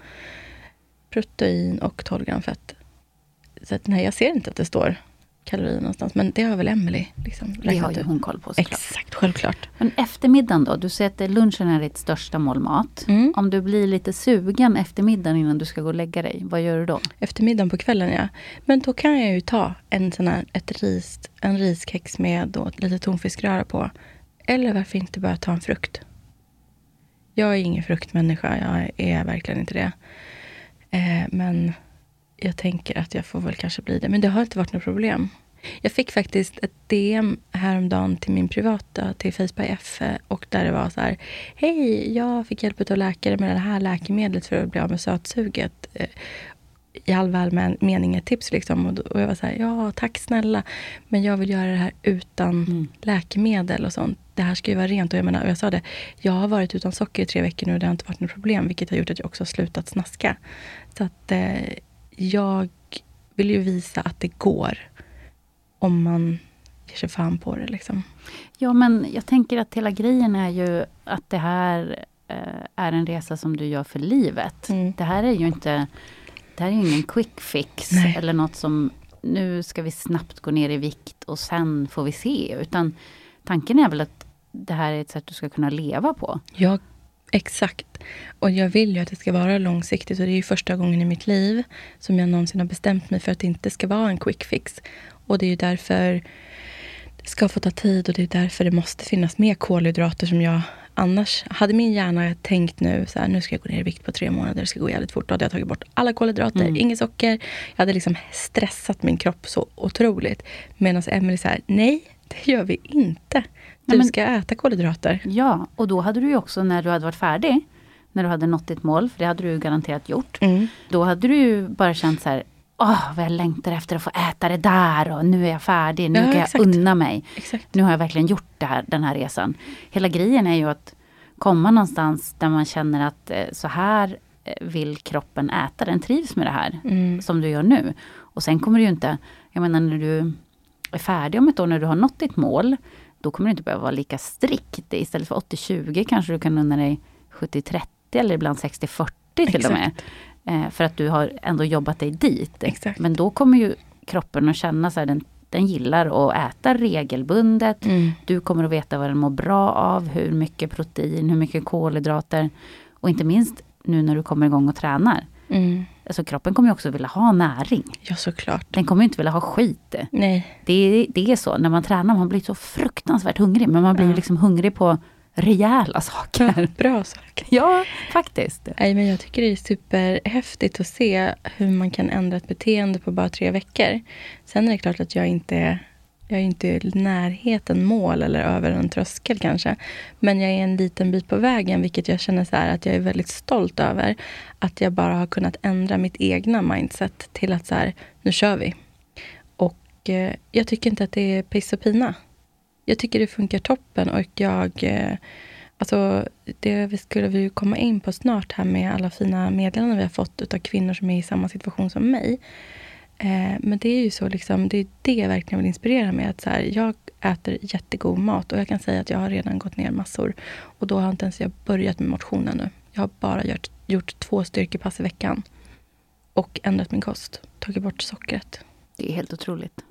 protein och tolv gram fett. Så att, nej, jag ser inte att det står kalorier någonstans. Men det har väl Emily liksom. Det har ju hon koll på såklart. Exakt, självklart. Men eftermiddagen då? Du säger att lunchen är ditt största målmat. Mm. Om du blir lite sugen eftermiddagen innan du ska gå och lägga dig, vad gör du då? Eftermiddagen på kvällen, ja. Men då kan jag ju ta en sån här, ett ris, en riskex med då, lite tonfiskröra på. Eller varför inte bara ta en frukt? Jag är ingen fruktmänniska, jag är verkligen inte det. Eh, men jag tänker att jag får väl kanske bli det. Men det har inte varit något problem. Jag fick faktiskt ett D M häromdagen till min privata, till Face by F. Och där det var så här: hej, jag fick hjälp av läkare med det här läkemedlet för att bli av med sötsuget. Eh, I all välmening ett tips liksom. Och, och jag var så här: ja, tack snälla. Men jag vill göra det här utan mm. läkemedel och sånt. Det här ska ju vara rent. Och jag menar, och jag sa det, jag har varit utan socker i tre veckor nu och det har inte varit något problem. Vilket har gjort att jag också har slutat snaska. Så att eh, jag vill ju visa att det går. Om man ger sig fan på det liksom. Ja, men jag tänker att hela grejen är ju att det här eh, är en resa som du gör för livet. Mm. Det här är ju inte... Det här är ju ingen quick fix. Nej. Eller något som nu ska vi snabbt gå ner i vikt och sen får vi se. Utan tanken är väl att det här är ett sätt du ska kunna leva på. Ja, exakt. Och jag vill ju att det ska vara långsiktigt. Och det är ju första gången i mitt liv som jag någonsin har bestämt mig för att det inte ska vara en quick fix. Och det är ju därför det ska få ta tid. Och det är därför det måste finnas mer kolhydrater som jag... Annars hade min hjärna tänkt nu så här, nu ska jag gå ner i vikt på tre månader, det ska gå jävligt fort. Då hade jag tagit bort alla kolhydrater, mm. inget socker. Jag hade liksom stressat min kropp så otroligt. Medan Emily så här, nej, det gör vi inte. Du ja, men, ska äta kolhydrater. Ja, och då hade du ju också när du hade varit färdig, när du hade nått ditt mål, för det hade du garanterat gjort. Mm. Då hade du ju bara känt så här, åh, vad jag längtar efter att få äta det där och nu är jag färdig, nu ja, kan jag exakt. unna mig. Exakt. Nu har jag verkligen gjort det här, den här resan. Hela grejen är ju att komma någonstans där man känner att eh, så här vill kroppen äta. Den trivs med det här mm. som du gör nu. Och sen kommer du ju inte, jag menar när du är färdig om ett år, när du har nått ditt mål, då kommer du inte behöva vara lika strikt. Istället för åttio tjugo kanske du kan unna dig sjuttio trettio eller ibland sextio fyrtio till och med. Eh, för att du har ändå jobbat dig dit. Exakt. Men då kommer ju kroppen att känna så här, den, den gillar att äta regelbundet. Mm. Du kommer att veta vad den mår bra av, hur mycket protein, hur mycket kolhydrater. Och inte minst nu när du kommer igång och tränar. Mm. Alltså kroppen kommer ju också vilja ha näring. Ja, såklart. Den kommer ju inte vilja ha skit. Nej. Det, det är så, när man tränar man blir så fruktansvärt hungrig. Men man blir ja. liksom hungrig på rejäla saker. Ja, bra saker. Ja, faktiskt. Nej, men jag tycker det är superhäftigt att se hur man kan ändra ett beteende på bara tre veckor. Sen är det klart att jag inte, jag är inte i närheten mål eller över en tröskel kanske. Men jag är en liten bit på vägen, vilket jag känner så här att jag är väldigt stolt över. Att jag bara har kunnat ändra mitt egna mindset till att så här, nu kör vi. Och eh, jag tycker inte att det är piss och pina. Jag tycker det funkar toppen och jag eh, Alltså, det skulle vi ju komma in på snart här med alla fina meddelanden vi har fått utav kvinnor som är i samma situation som mig. Eh, men det är ju så liksom, det är det jag verkligen vill inspirera med. Att så här, jag äter jättegod mat och jag kan säga att jag har redan gått ner massor. Och då har inte ens jag börjat med motionen nu. Jag har bara gjort, gjort två styrkepass i veckan. Och ändrat min kost. Tagit bort sockret. Det är helt otroligt.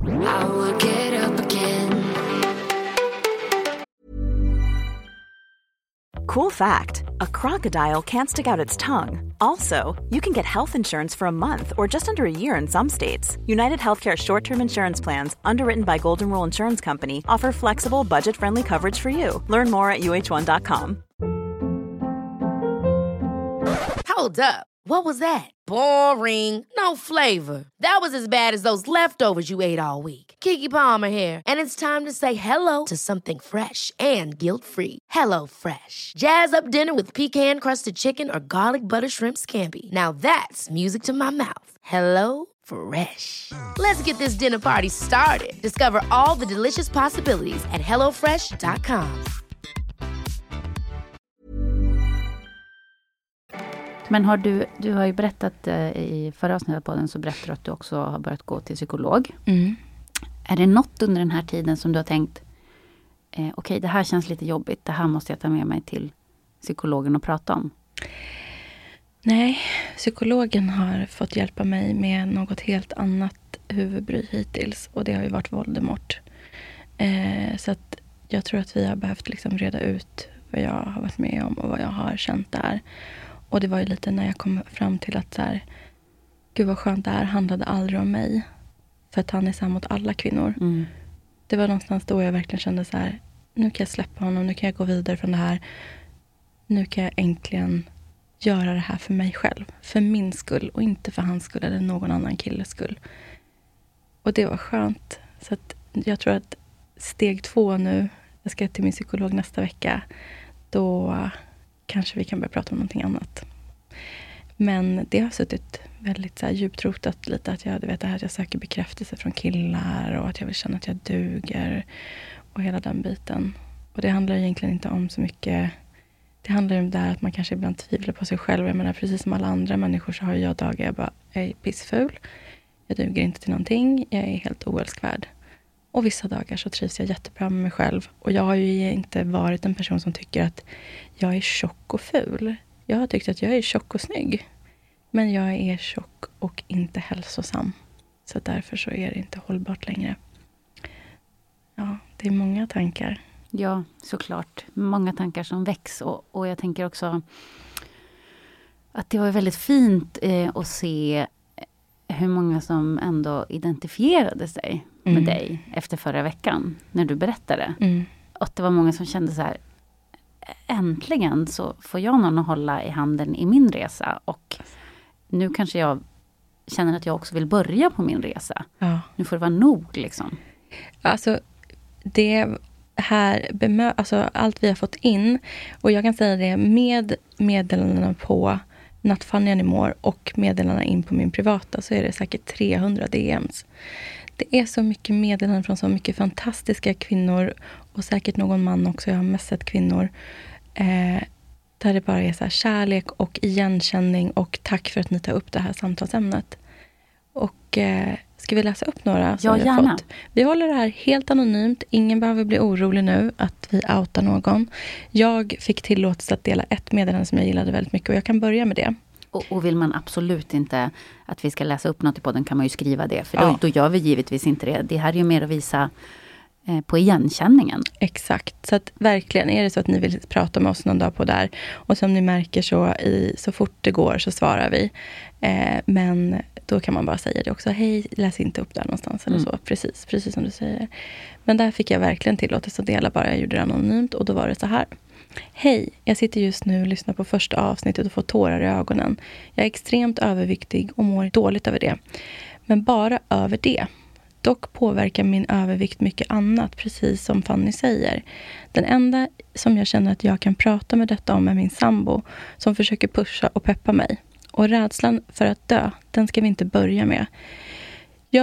Cool fact, a crocodile can't stick out its tongue. Also, you can get health insurance for a month or just under a year in some states. United Healthcare short-term insurance plans, underwritten by Golden Rule Insurance Company, offer flexible, budget-friendly coverage for you. Learn more at U H one dot com. Hold up. What was that? Boring. No flavor. That was as bad as those leftovers you ate all week. Keke Palmer here, and it's time to say hello to something fresh and guilt-free. Hello Fresh. Jazz up dinner with pecan-crusted chicken or garlic butter shrimp scampi. Now that's music to my mouth. Hello Fresh. Let's get this dinner party started. Discover all the delicious possibilities at hello fresh dot com. Men har du, du har ju berättat eh, i förra avsnittet på den, så berättar du att du också har börjat gå till psykolog. Mm. Är det något under den här tiden som du har tänkt, eh, okej okay, det här känns lite jobbigt, det här måste jag ta med mig till psykologen och prata om? Nej, psykologen har fått hjälpa mig med något helt annat huvudbry hittills. Och det har ju varit Voldemort. Eh, så att jag tror att vi har behövt liksom reda ut vad jag har varit med om och vad jag har känt där. Och det var ju lite när jag kom fram till att så här, gud vad skönt, det här handlade aldrig om mig. För att han är så här mot alla kvinnor. Mm. Det var någonstans då jag verkligen kände så här, nu kan jag släppa honom, nu kan jag gå vidare från det här. Nu kan jag äntligen göra det här för mig själv. För min skull och inte för hans skull eller någon annan killes skull. Och det var skönt. Så att jag tror att steg två nu, jag ska till min psykolog nästa vecka, då kanske vi kan börja prata om någonting annat. Men det har suttit väldigt så här djupt rotat lite, att jag vet att jag söker bekräftelse från killar och att jag vill känna att jag duger och hela den biten. Och det handlar egentligen inte om så mycket, det handlar om där att man kanske ibland tvivlar på sig själv. Jag menar, precis som alla andra människor så har jag dagar jag bara, jag är pissful, jag duger inte till någonting, jag är helt oälskvärd. Och vissa dagar så trivs jag jättebra med mig själv. Och jag har ju inte varit en person som tycker att jag är tjock och ful. Jag har tyckt att jag är tjock och snygg. Men jag är tjock och inte hälsosam. Så därför så är det inte hållbart längre. Ja, det är många tankar. Ja, såklart. Många tankar som väcks. Och, och jag tänker också att det var väldigt fint eh, att se hur många som ändå identifierade sig med mm. dig efter förra veckan. När du berättade. Mm. Och det var många som kände så här, äntligen så får jag någon att hålla i handen i min resa. Och nu kanske jag känner att jag också vill börja på min resa. Ja. Nu får det vara nog liksom. Alltså, det här bemö- alltså allt vi har fått in. Och jag kan säga det med meddelandena på Nattfanny Animor och meddelandena in på min privata, så är det säkert trehundra D M's. Det är så mycket meddelanden från så mycket fantastiska kvinnor och säkert någon man också. Jag har mest sett kvinnor eh, där det bara är så här kärlek och igenkänning och tack för att ni tar upp det här samtalsämnet. Och eh, ska vi läsa upp några som ja, vi har gärna. fått? Vi håller det här helt anonymt. Ingen behöver bli orolig nu att vi outar någon. Jag fick tillåtelse att dela ett meddelande som jag gillade väldigt mycket och jag kan börja med det. Och, och vill man absolut inte att vi ska läsa upp något i podden kan man ju skriva det. För ja. då, då gör vi givetvis inte det. Det här är ju mer att visa eh, på igenkänningen. Exakt. Så att verkligen är det så att ni vill prata med oss någon dag på där. Och som ni märker så i, så fort det går så svarar vi. Eh, men då kan man bara säga det också. Hej, läs inte upp där någonstans. Eller mm. så. Precis, precis som du säger. Men där fick jag verkligen tillåtelse att dela. Bara jag gjorde det anonymt. Och då var det så här. Hej, jag sitter just nu och lyssnar på första avsnittet och får tårar i ögonen. Jag är extremt överviktig och mår dåligt över det. Men bara över det. Dock påverkar min övervikt mycket annat, precis som Fanny säger. Den enda som jag känner att jag kan prata med detta om är min sambo, som försöker pusha och peppa mig. Och rädslan för att dö, den ska vi inte börja med. Jag, bes-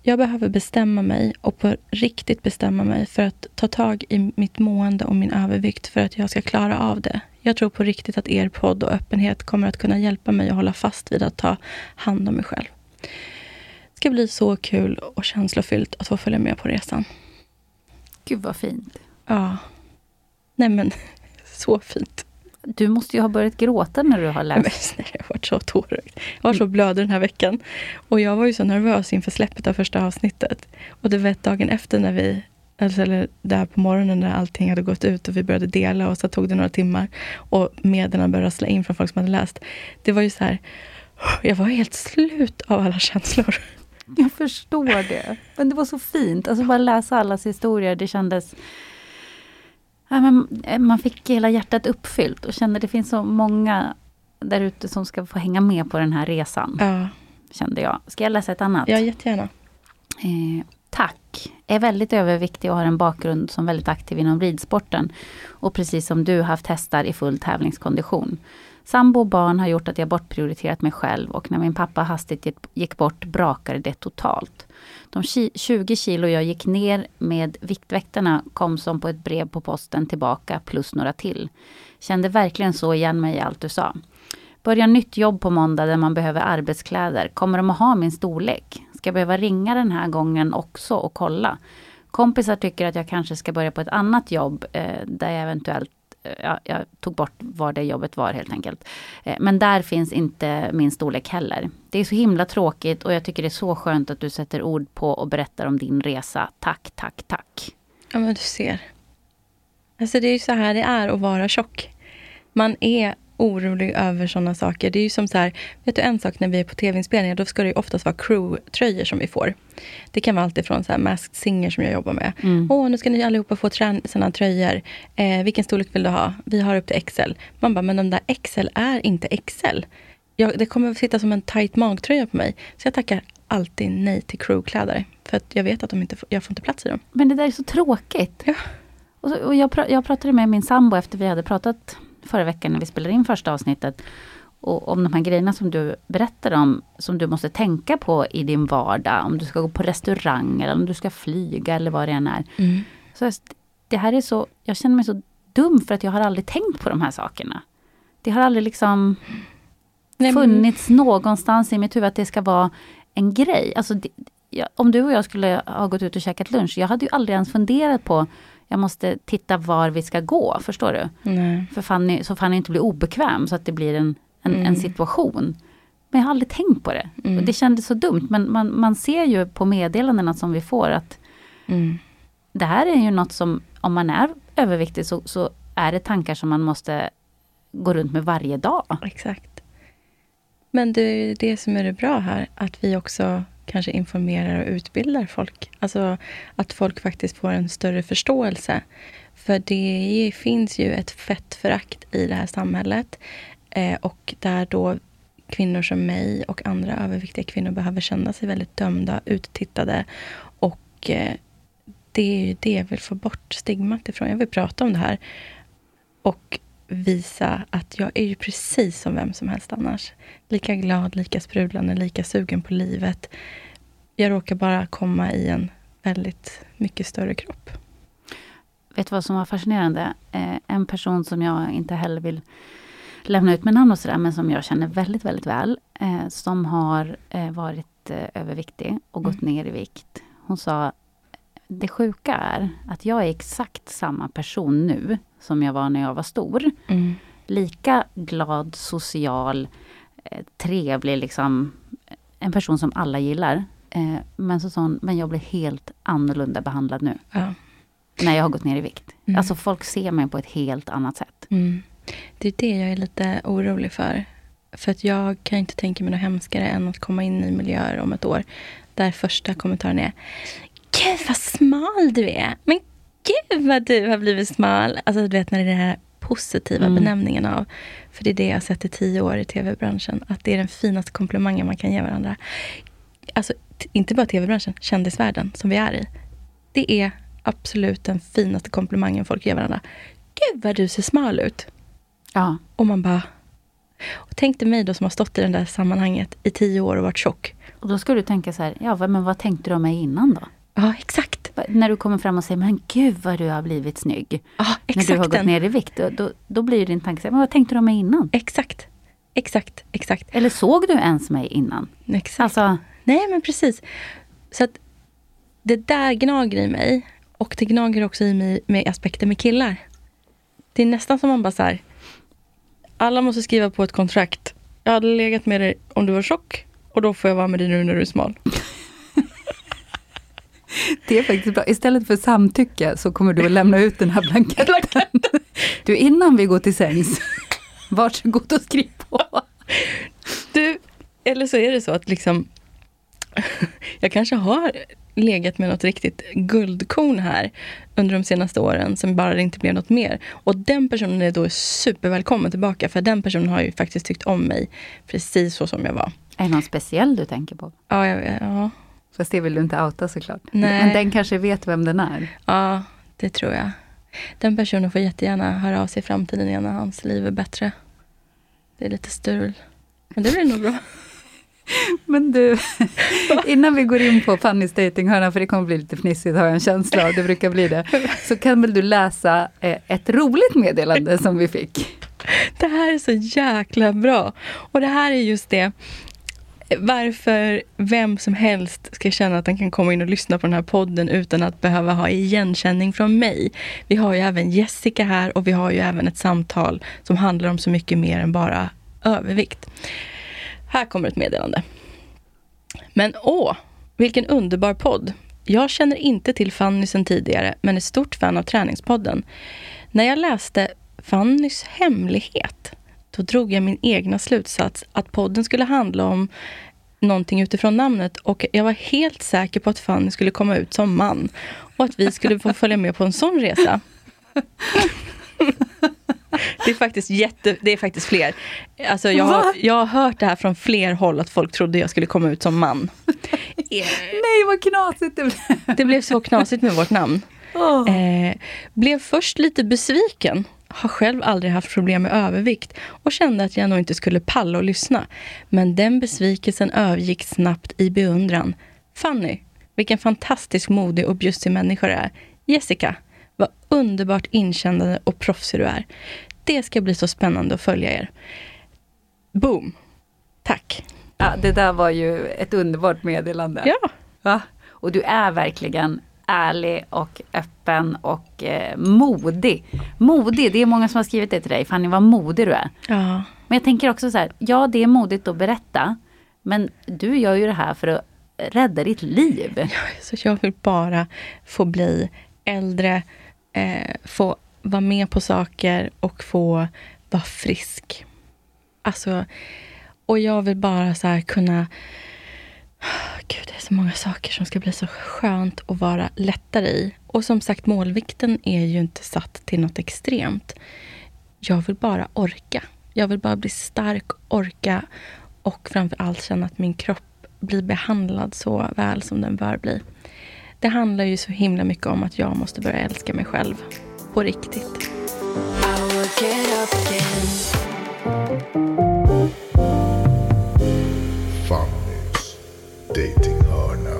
jag behöver bestämma mig och på riktigt bestämma mig för att ta tag i mitt mående och min övervikt för att jag ska klara av det. Jag tror på riktigt att er podd och öppenhet kommer att kunna hjälpa mig att hålla fast vid att ta hand om mig själv. Det ska bli så kul och känslofyllt att få följa med på resan. Gud vad fint. Ja. Nej men, så fint. Du måste ju ha börjat gråta när du har läst. Men, nej, jag har varit så tårögd. Jag var så blödig den här veckan. Och jag var ju så nervös inför släppet av första avsnittet. Och det var dagen efter när vi, alltså, eller där på morgonen när allting hade gått ut och vi började dela och så tog det några timmar. Och meddelarna började rassla in från folk som hade läst. Det var ju så här, jag var helt slut av alla känslor. Jag förstår det. Men det var så fint. Alltså bara läsa allas historier, det kändes... Ja, men man fick hela hjärtat uppfyllt och kände att det finns så många där ute som ska få hänga med på den här resan. Ja. Kände jag. Ska jag läsa ett annat? Ja, jättegärna. Eh, tack. Är väldigt överviktig och har en bakgrund som väldigt aktiv inom ridsporten. Och precis som du haft hästar i full tävlingskondition. Sambo och barn har gjort att jag bortprioriterat mig själv och när min pappa hastigt gick bort brakade det totalt. De tjugo kilo jag gick ner med Viktväktarna kom som på ett brev på posten tillbaka plus några till. Kände verkligen så igen mig i allt du sa. Börjar nytt jobb på måndag där man behöver arbetskläder. Kommer de att ha min storlek? Ska jag behöva ringa den här gången också och kolla? Kompisar tycker att jag kanske ska börja på ett annat jobb eh, där jag eventuellt Ja, jag tog bort var det jobbet var helt enkelt. Men där finns inte min storlek heller. Det är så himla tråkigt och jag tycker det är så skönt att du sätter ord på och berättar om din resa. Tack, tack, tack. Ja, men du ser. Alltså det är ju så här det är att vara tjock. Man är orolig över sådana saker. Det är ju som så här, vet du en sak när vi är på tv-inspelningar, då ska det ju oftast vara crew-tröjor som vi får. Det kan vara alltid från så här Masked Singer som jag jobbar med. Åh, mm. oh, nu ska ni allihopa få sådana tröjor. Eh, vilken storlek vill du ha? Vi har upp till X L. Man bara, men de där X L är inte X L. Jag, det kommer att sitta som en tight magtröja på mig. Så jag tackar alltid nej till crewkläder. För att jag vet att de inte, jag får inte plats i dem. Men det där är så tråkigt. Ja. Och, så, och jag, jag pratade med min sambo efter vi hade pratat förra veckan när vi spelade in första avsnittet. Och om de här grejerna som du berättar om, som du måste tänka på i din vardag. Om du ska gå på restaurang eller om du ska flyga eller vad det än är. Mm. Så det här är så, jag känner mig så dum för att jag har aldrig tänkt på de här sakerna. Det har aldrig liksom Nej, men... funnits någonstans i mitt huvud att det ska vara en grej. Alltså det, jag, om du och jag skulle ha gått ut och käkat lunch, jag hade ju aldrig ens funderat på jag måste titta var vi ska gå, förstår du? Nej. För Fanny, så Fanny inte blir obekväm så att det blir en, en, mm. en situation. Men jag har aldrig tänkt på det. Mm. Och det kändes så dumt. Men man, man ser ju på meddelandena som vi får att mm. det här är ju något som, om man är överviktig så, så är det tankar som man måste gå runt med varje dag. Exakt. Men det är det som är det bra här, att vi också kanske informerar och utbildar folk. Alltså att folk faktiskt får en större förståelse. För det finns ju ett fettförakt i det här samhället. Eh, och där då kvinnor som mig och andra överviktiga kvinnor behöver känna sig väldigt dömda, uttittade. Och eh, det är ju det jag vill få bort stigmat ifrån. Jag vill prata om det här. Och visa att jag är ju precis som vem som helst annars. Lika glad, lika sprudlande, lika sugen på livet. Jag råkar bara komma i en väldigt mycket större kropp. Vet du vad som var fascinerande? Eh, en person som jag inte heller vill lämna ut med namn och sådär, men som jag känner väldigt, väldigt väl. Eh, som har eh, varit eh, överviktig och gått mm. ner i vikt. Hon sa, det sjuka är att jag är exakt samma person nu som jag var när jag var stor. Mm. Lika glad, social, eh, trevlig, liksom en person som alla gillar. Eh, men så sa hon, men jag blir helt annorlunda behandlad nu. Ja. När jag har gått ner i vikt. Mm. Alltså folk ser mig på ett helt annat sätt. Mm. Det är det jag är lite orolig för. För att jag kan inte tänka mig något hemskare än att komma in i miljöer om ett år. Där första kommentaren är, gud vad smal du är. Men gud vad du har blivit smal. Alltså du vet när det är den här positiva mm. benämningen av. För det är det jag har sett i tio år i tv-branschen. Att det är den finaste komplimangen man kan ge varandra. Alltså t- inte bara tv-branschen, kändisvärlden som vi är i. Det är absolut den finaste komplimangen folk ger varandra. Gud vad du ser smal ut. Ja. Och man bara, Och tänk dig mig då som har stått i det där sammanhanget i tio år och varit tjock. Och då ska du tänka så här, ja men vad tänkte du om mig innan då? Ja, exakt. När du kommer fram och säger, men gud vad du har blivit snygg. Ja, exakt. När du har gått ner i vikt, då, då, då blir din tanke så här, men vad tänkte du om mig innan? Exakt, exakt, exakt. Eller såg du ens mig innan? Exakt. Alltså, nej men precis. Så att det där gnager i mig. Och det gnager också i mig med aspekter med killar. Det är nästan som man bara så här, alla måste skriva på ett kontrakt. Jag hade legat med dig om du var tjock. Och då får jag vara med dig nu när du är smal. det är faktiskt bra. Istället för samtycke så kommer du att lämna ut den här blanketten. Du, innan vi går till sängs, varsågod och skriv på. Du, eller så är det så att liksom, jag kanske har legat med något riktigt guldkorn här under de senaste åren som bara inte blev något mer. Och den personen är då supervälkommen tillbaka, för den personen har ju faktiskt tyckt om mig precis så som jag var. Är det någon speciell du tänker på? Ja, ja, ja. Fast det vill du inte outa såklart. Nej. Men den kanske vet vem den är. Ja, det tror jag. Den personen får jättegärna höra av sig i framtiden igen när hans liv är bättre. Det är lite strul. Men det blir nog bra. Men du, innan vi går in på Fannys datinghörna, för det kommer bli lite fnissigt har jag en känsla av, det brukar bli det. Så kan väl du läsa ett roligt meddelande som vi fick. Det här är så jäkla bra. Och det här är just det. Varför vem som helst ska känna att han kan komma in och lyssna på den här podden utan att behöva ha igenkänning från mig. Vi har ju även Jessica här och vi har ju även ett samtal som handlar om så mycket mer än bara övervikt. Här kommer ett meddelande. Men åh, vilken underbar podd. Jag känner inte till Fanny sedan tidigare, men är stort fan av träningspodden. När jag läste Fannys hemlighet, då drog jag min egna slutsats att podden skulle handla om någonting utifrån namnet, och jag var helt säker på att Fanny skulle komma ut som man och att vi skulle få följa med på en sån resa. Det är faktiskt jätte, det är faktiskt fler. Alltså jag har, jag har hört det här från fler håll att folk trodde jag skulle komma ut som man. Nej, vad knasigt det blev. Det blev så knasigt med vårt namn. Oh. Eh, blev först lite besviken. Har själv aldrig haft problem med övervikt och kände att jag nog inte skulle palla och lyssna. Men den besvikelsen övergick snabbt i beundran. Fanny, vilken fantastisk modig och bjussig människa det är. Jessica, vad underbart inkännande och proffsig du är. Det ska bli så spännande att följa er. Boom. Tack. Ja, det där var ju ett underbart meddelande. Ja. Va? Och du är verkligen ärlig och öppen och eh, modig. Modig, det är många som har skrivit det till dig. Fanny, vad modig du är. Ja. Men jag tänker också så här, ja det är modigt att berätta. Men du gör ju det här för att rädda ditt liv. Ja, så jag vill bara få bli äldre, eh, få vara med på saker och få vara frisk. Alltså, och jag vill bara så här kunna... Gud, det är så många saker som ska bli så skönt att vara lättare i. Och som sagt, målvikten är ju inte satt till något extremt. Jag vill bara orka. Jag vill bara bli stark, orka och framförallt känna att min kropp blir behandlad så väl som den bör bli. Det handlar ju så himla mycket om att jag måste börja älska mig själv. På riktigt. Fannys datinghörna.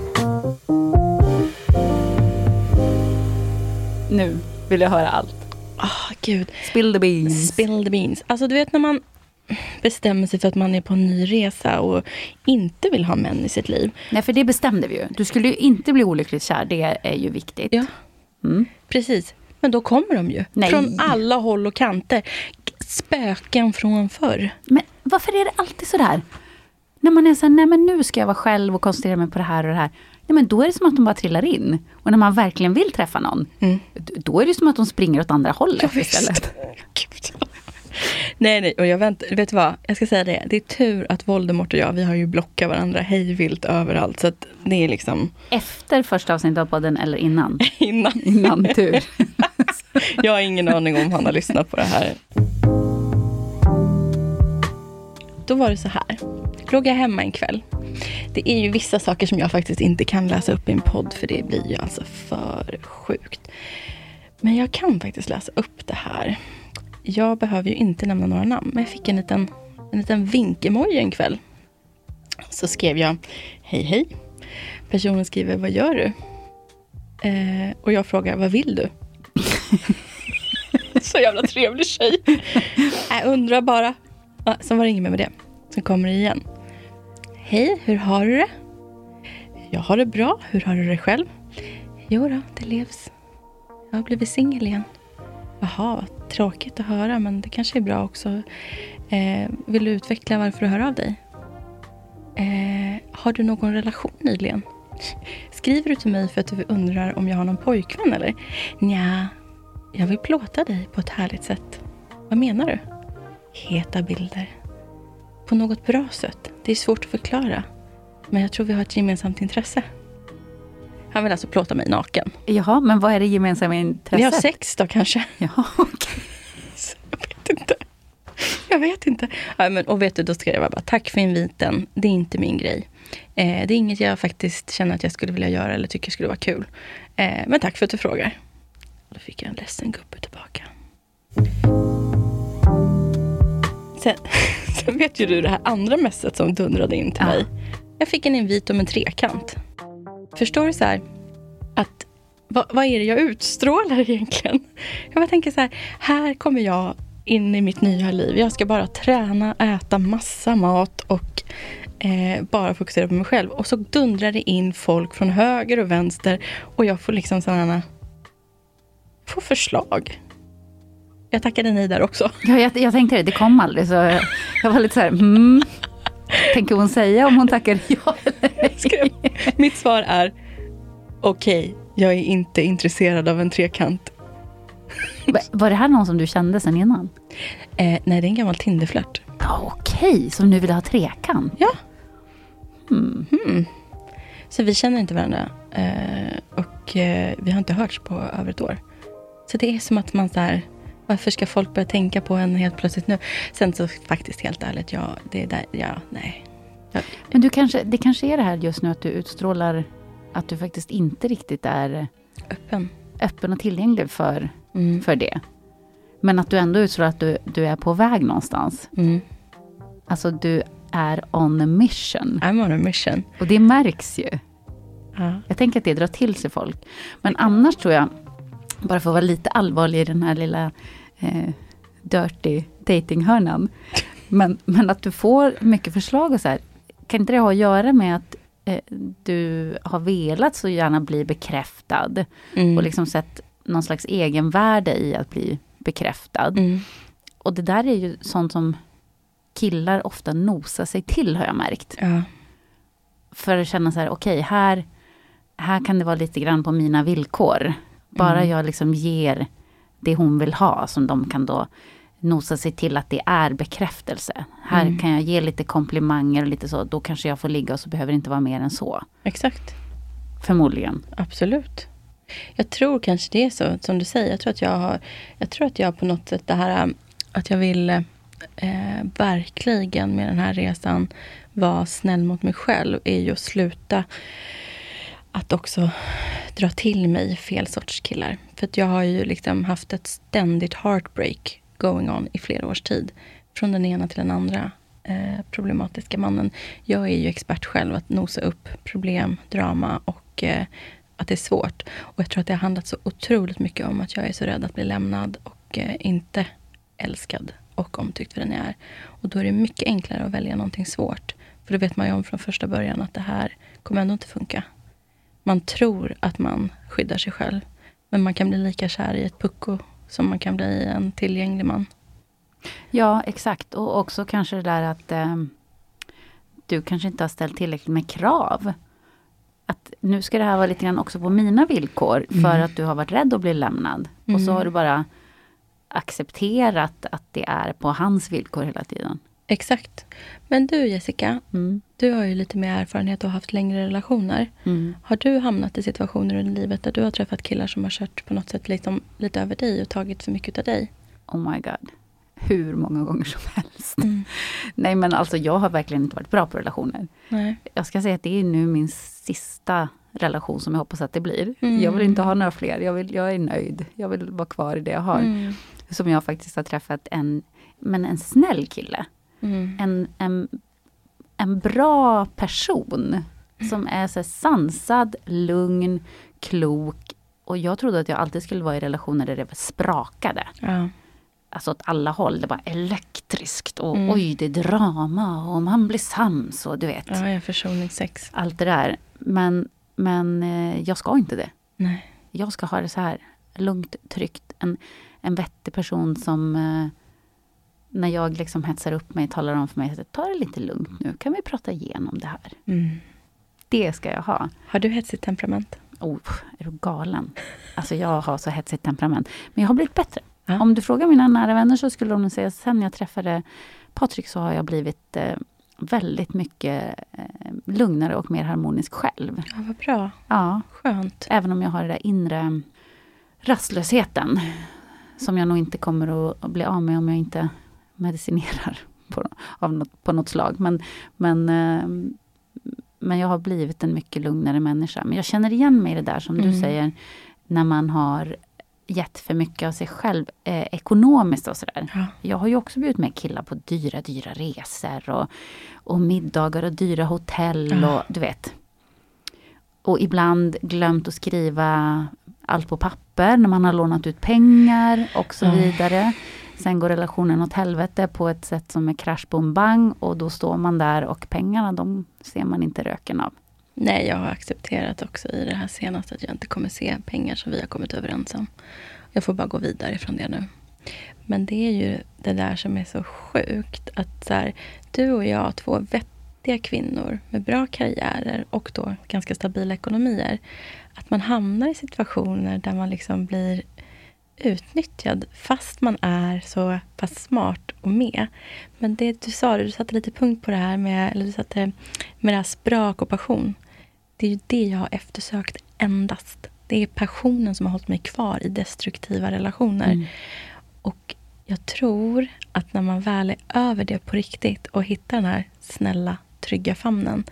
Nu vill jag höra allt. Ah, oh, gud. Spill the beans. Spill the beans. Alltså du vet när man bestämmer sig för att man är på en ny resa och inte vill ha män i sitt liv. Nej, för det bestämde vi ju. Du skulle ju inte bli olyckligt kär, det är ju viktigt. Ja, mm. Precis. Men då kommer de ju. Nej. Från alla håll och kanter. Spöken från förr. Men varför är det alltid så där? När man är så här, nej men nu ska jag vara själv och koncentrera mig på det här och det här. Nej men då är det som att de bara trillar in. Och när man verkligen vill träffa någon, mm. då är det som att de springer åt andra hållet ja, istället. Gud. Nej, nej, och jag väntar, vet du vad? Jag ska säga det. Det är tur att Voldemort och jag, vi har ju blockat varandra hejvilt överallt. Så att det är liksom... Efter första avsnittet av podden eller innan? innan. Innan, tur. Jag har ingen aning om han har lyssnat på det här. Då var det så här. Låg jag hemma en kväll. Det är ju vissa saker som jag faktiskt inte kan läsa upp i en podd. För det blir ju alltså för sjukt. Men jag kan faktiskt läsa upp det här. Jag behöver ju inte nämna några namn. Men jag fick en liten en liten vink-emoji en kväll. Så skrev jag, hej hej. Personen skriver, vad gör du? Eh, och jag frågar, vad vill du? Så jävla trevlig tjej. Jag undrar bara. Ja, sen var det inget mer med det. Sen kommer det igen. Hej, hur har du det? Jag har det bra. Hur har du det själv? Jo då, det levs. Jag har blivit singel igen. Jaha, vad tråkigt att höra, men det kanske är bra också. Eh, vill du utveckla varför du hör av dig? Eh, har du någon relation nyligen? Skriver du till mig för att du undrar om jag har någon pojkvän eller? Nja, jag vill plåta dig på ett härligt sätt. Vad menar du? Heta bilder. På något bra sätt. Det är svårt att förklara. Men jag tror vi har ett gemensamt intresse. Han vill alltså plåta mig naken. Jaha, men vad är det gemensamma intresset? Vi har sex då kanske. Jaha, okej. Jag vet inte. Jag vet inte. Ja, men, och vet du, då skrev jag bara, tack för inviten. Det är inte min grej. Eh, det är inget jag faktiskt känner att jag skulle vilja göra eller tycker skulle vara kul. Eh, men tack för att du frågar. Då fick jag en ledsen gubbe tillbaka. Sen, sen vet ju du det här andra mässet som dundrade in till ja. mig. Jag fick en invit om en trekant. Förstår du så här att vad, vad är det jag utstrålar egentligen? Jag bara tänker så här, här kommer jag in i mitt nya liv. Jag ska bara träna, äta massa mat och eh, bara fokusera på mig själv. Och så dundrar det in folk från höger och vänster och jag får liksom sådana får förslag. Jag tackade nej där också. Ja, jag, jag tänkte det, det kom aldrig så jag, jag var lite så här, hmm, tänker hon säga om hon tackar ja eller nej? Mitt svar är okej, okay, jag är inte intresserad av en trekant. Var det här någon som du kände sen innan? Eh, nej, det är en gammal Tinderflört. Ja, okej, okay, som nu vill ha trekant. Ja. Hmm. Hmm. Så vi känner inte varandra. Eh, och eh, vi har inte hörts på över ett år. Så det är som att man så här, varför ska folk börja tänka på en helt plötsligt nu? Sen så faktiskt helt ärligt, ja, det är där, ja, nej. Ja. Men du kanske, det kanske är det här just nu att du utstrålar att du faktiskt inte riktigt är öppen, öppen och tillgänglig för, mm. för det. Men att du ändå utstrålar att du, du är på väg någonstans. Mm. Alltså du är on a mission. I'm on a mission. Och det märks ju. Ja. Jag tänker att det drar till sig folk. Men annars tror jag, bara för att vara lite allvarlig i den här lilla eh, dirty datinghörnan. Men, men att du får mycket förslag och så här. Kan inte det ha att göra med att eh, du har velat så gärna bli bekräftad. Mm. Och liksom sett någon slags egenvärde i att bli bekräftad. Mm. Och det där är ju sånt som killar ofta nosar sig till, har jag märkt. Ja. För att känna så här, okej, okay, här, här kan det vara lite grann på mina villkor. Bara mm. jag liksom ger det hon vill ha, som de kan då nosa sig till att det är bekräftelse. Här mm. kan jag ge lite komplimanger och lite så, då kanske jag får ligga och så behöver det inte vara mer än så. Exakt. Förmodligen. Absolut. Jag tror kanske det är så, som du säger. Jag tror att jag har, jag tror att jag på något sätt det här, att jag vill eh, verkligen med den här resan vara snäll mot mig själv, är ju att sluta att också dra till mig fel sorts killar. För att jag har ju liksom haft ett ständigt heartbreak going on i flera års tid. Från den ena till den andra eh, problematiska mannen. Jag är ju expert själv att nosa upp problem, drama och eh, att det är svårt. Och jag tror att det har handlat så otroligt mycket om att jag är så rädd att bli lämnad och eh, inte älskad och omtyckt för den jag är. Och då är det mycket enklare att välja någonting svårt. För då vet man ju om från första början att det här kommer ändå inte funka. Man tror att man skyddar sig själv. Men man kan bli lika kär i ett pucko som man kan bli i en tillgänglig man. Ja, exakt. Och också kanske det där att eh, du kanske inte har ställt tillräckligt med krav. Att nu ska det här vara lite grann också på mina villkor. Mm. För att du har varit rädd att bli lämnad. Mm. Och så har du bara accepterat att det är på hans villkor hela tiden. Exakt. Men du Jessica, mm. du har ju lite mer erfarenhet och har haft längre relationer. Mm. Har du hamnat i situationer i livet där du har träffat killar som har kört på något sätt liksom lite över dig och tagit för mycket av dig? Oh my god. Hur många gånger som helst. Mm. Nej, men alltså jag har verkligen inte varit bra på relationer. Nej. Jag ska säga att det är nu min sista relation som jag hoppas att det blir. Mm. Jag vill inte ha några fler. Jag, vill, jag är nöjd. Jag vill vara kvar i det jag har. Mm. Som jag faktiskt har träffat en, men en snäll kille. Mm. En, en, en bra person som är så sansad, lugn, klok. Och jag trodde att jag alltid skulle vara i relationer där det sprakade. Ja. Alltså åt alla håll. Det var elektriskt. Och mm. oj, det är drama. Och man blir sams. Och du vet. Ja, jag försoningssex. Allt det där. Men, men jag ska inte det. Nej. Jag ska ha det så här. Lugnt, tryggt. En, en vettig person som... När jag liksom hetsar upp mig. Talar om för mig. Ta det lite lugnt nu. Kan vi prata igenom det här? Mm. Det ska jag ha. Har du hetsigt temperament? Oh, är du galen? Alltså jag har så hetsigt temperament. Men jag har blivit bättre. Ja. Om du frågar mina nära vänner så skulle de säga, sen jag träffade Patrik så har jag blivit eh, väldigt mycket eh, lugnare och mer harmonisk själv. Ja, vad bra. Ja. Skönt. Även om jag har den där inre rastlösheten som jag nog inte kommer att bli av med om jag inte medicinerar på, av något, på något slag. Men, men, eh, men jag har blivit en mycket lugnare människa. Men jag känner igen mig i det där som mm. du säger, när man har gett för mycket av sig själv eh, ekonomiskt och sådär. Ja. Jag har ju också bjudit med killar på dyra, dyra resor och, och middagar och dyra hotell ja. och du vet. Och ibland glömt att skriva allt på papper när man har lånat ut pengar och så ja. vidare. Sen går relationen åt helvete på ett sätt som är crash, boom, bang och då står man där och pengarna, de ser man inte röken av. Nej, jag har accepterat också i det här senaste att jag inte kommer se pengar som vi har kommit överens om. Jag får bara gå vidare från det nu. Men det är ju det där som är så sjukt. Att så här, du och jag, två vettiga kvinnor med bra karriärer och då ganska stabila ekonomier. Att man hamnar i situationer där man liksom blir utnyttjad fast man är så pass smart och med. Men det du sa, du satte lite punkt på det här med, eller du satte med det här sprak och passion. Det är ju det jag har eftersökt endast. Det är passionen som har hållit mig kvar i destruktiva relationer. Mm. Och jag tror att när man väl är över det på riktigt och hittar den här snälla, trygga famnen.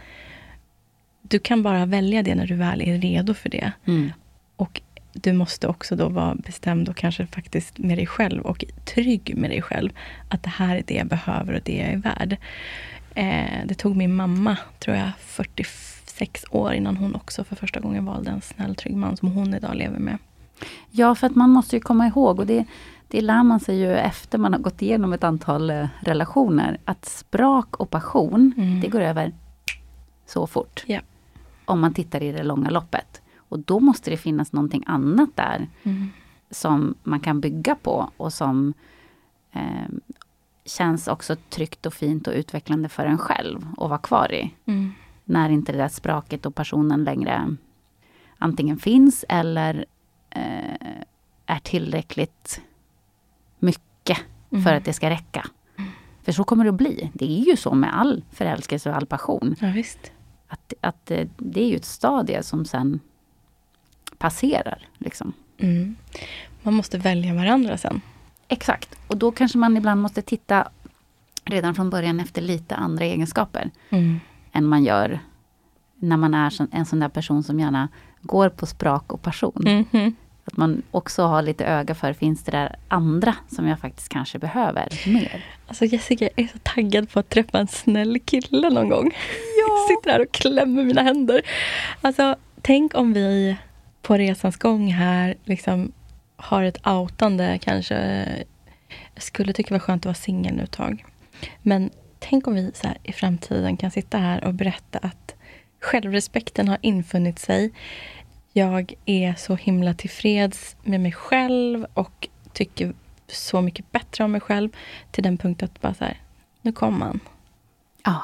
Du kan bara välja det när du väl är redo för det. Mm. Och du måste också då vara bestämd och kanske faktiskt med dig själv och trygg med dig själv. Att det här är det jag behöver och det jag är värd. Eh, det tog min mamma, tror jag, fyrtiosex år innan hon också för första gången valde en snäll, trygg man som hon idag lever med. Ja, för att man måste ju komma ihåg, och det, det lär man sig ju efter man har gått igenom ett antal eh, relationer, att sprak och passion, mm. det går över så fort. Ja. Om man tittar i det långa loppet. Och då måste det finnas någonting annat där mm. som man kan bygga på och som eh, känns också tryggt och fint och utvecklande för en själv att vara kvar i. Mm. När inte det där spraket och passionen längre antingen finns eller eh, är tillräckligt mycket mm. för att det ska räcka. Mm. För så kommer det att bli. Det är ju så med all förälskelse och all passion. Ja, visst. Att, att det är ju ett stadie som sen passerar. Liksom. Mm. Man måste välja varandra sen. Exakt. Och då kanske man ibland måste titta redan från början efter lite andra egenskaper. Mm. Än man gör när man är en sån där person som gärna går på sprak och passion. Mm-hmm. Att man också har lite öga för, finns det där andra som jag faktiskt kanske behöver mer. Alltså Jessica, jag är så taggad på att träffa en snäll kille någon gång. Ja. Jag sitter här och klämmer mina händer. Alltså, tänk om vi på resans gång här liksom har ett outande kanske. Jag skulle tycka det var skönt att vara singel nu ett tag. Men tänk om vi så här i framtiden kan sitta här och berätta att självrespekten har infunnit sig. Jag är så himla tillfreds med mig själv och tycker så mycket bättre om mig själv till den punkt att bara så här, nu kommer man. Ja.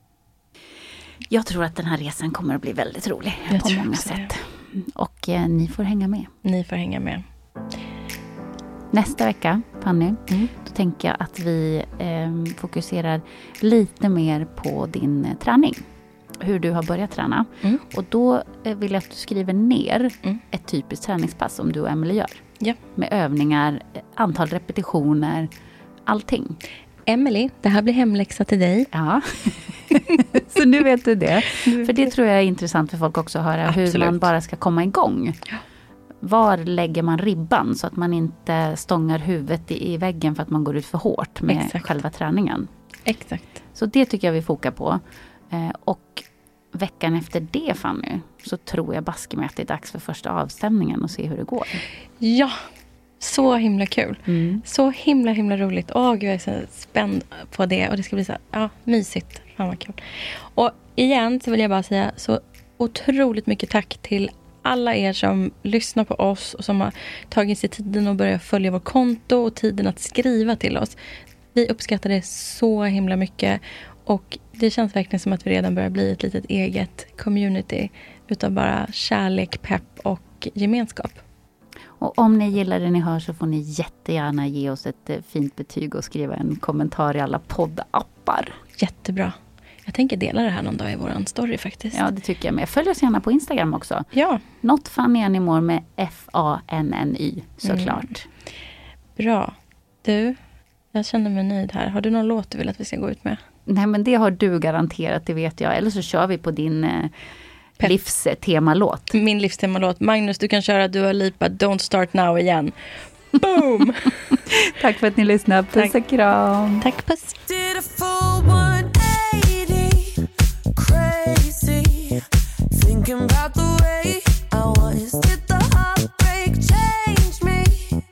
Jag tror att den här resan kommer att bli väldigt rolig jag på många sätt. Och eh, ni får hänga med. Ni får hänga med. Nästa vecka, Fanny, mm. då tänker jag att vi eh, fokuserar lite mer på din eh, träning. Hur du har börjat träna. Mm. Och då eh, vill jag att du skriver ner mm. ett typiskt träningspass som du och Emily gör. Ja. Med övningar, antal repetitioner, allting. Emily, det här blir hemläxa till dig. Ja, så nu vet du det. För det tror jag är intressant för folk också att höra. Absolut. Hur man bara ska komma igång. Ja. var lägger man ribban så att man inte stångar huvudet i, i väggen för att man går ut för hårt med Exakt. själva träningen. Exakt. Så det tycker jag vi fokar på. Eh, och veckan efter det, Fanny, så tror jag baske med att det är dags för första avstämningen och se hur det går. Ja, så himla kul. Mm. Så himla himla roligt. Åh, gud, jag är så spänd på det. Och det ska bli så ja, mysigt. Fan vad kul. Och igen så vill jag bara säga så otroligt mycket tack till alla er som lyssnar på oss och som har tagit sig tiden att börja följa vår konto och tiden att skriva till oss. Vi uppskattar det så himla mycket och det känns verkligen som att vi redan börjar bli ett litet eget community utav bara kärlek, pepp och gemenskap. Och om ni gillar det ni hör så får ni jättegärna ge oss ett fint betyg och skriva en kommentar i alla poddappar. Jättebra. Jag tänker dela det här någon dag i våran story faktiskt. Ja, det tycker jag med. Följ oss gärna på Instagram också. Ja. Not Fanny Anymore med F A N N Y såklart. Mm. Bra. Du, jag känner mig nöjd här. Har du någon låt du vill att vi ska gå ut med? Nej, men det har du garanterat, det vet jag. Eller så kör vi på din eh, livstemalåt. Min livstemalåt. Magnus, du kan köra Dua Lipa, Don't Start Now igen. Boom! Tack för att ni lyssnade. Puss och kram. Tack, puss. Crazy, thinking about the way I was. Did the heartbreak change me?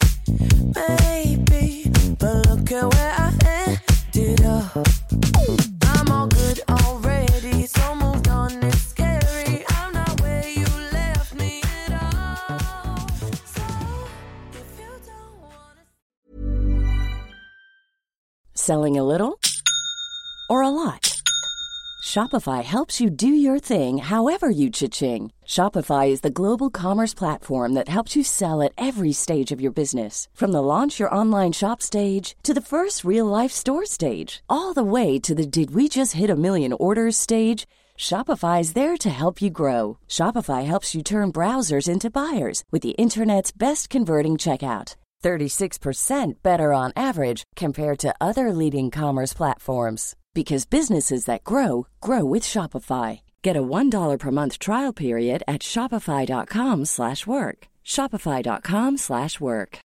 Maybe, but look at where I ended up. I'm all good already, so moved on, it's scary. I'm not where you left me at all. So, if you don't wanna... Selling a little or a lot? Shopify helps you do your thing however you cha-ching. Shopify is the global commerce platform that helps you sell at every stage of your business. From the launch your online shop stage to the first real-life store stage, all the way to the did we just hit a million orders stage. Shopify is there to help you grow. Shopify helps you turn browsers into buyers with the internet's best converting checkout. thirty-six percent better on average compared to other leading commerce platforms. Because businesses that grow, grow with Shopify. Get a one dollar per month trial period at shopify.com slash work. Shopify.com slash work.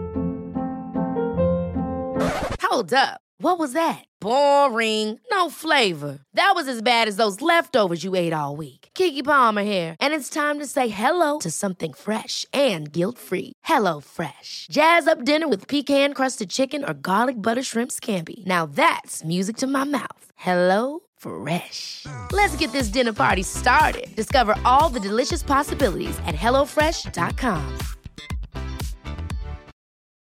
Hold up. What was that? Boring. No flavor. That was as bad as those leftovers you ate all week. Keke Palmer here. And it's time to say hello to something fresh and guilt-free. Hello Fresh. Jazz up dinner with pecan-crusted chicken or garlic butter shrimp scampi. Now that's music to my mouth. Hello Fresh. Let's get this dinner party started. Discover all the delicious possibilities at hello fresh dot com.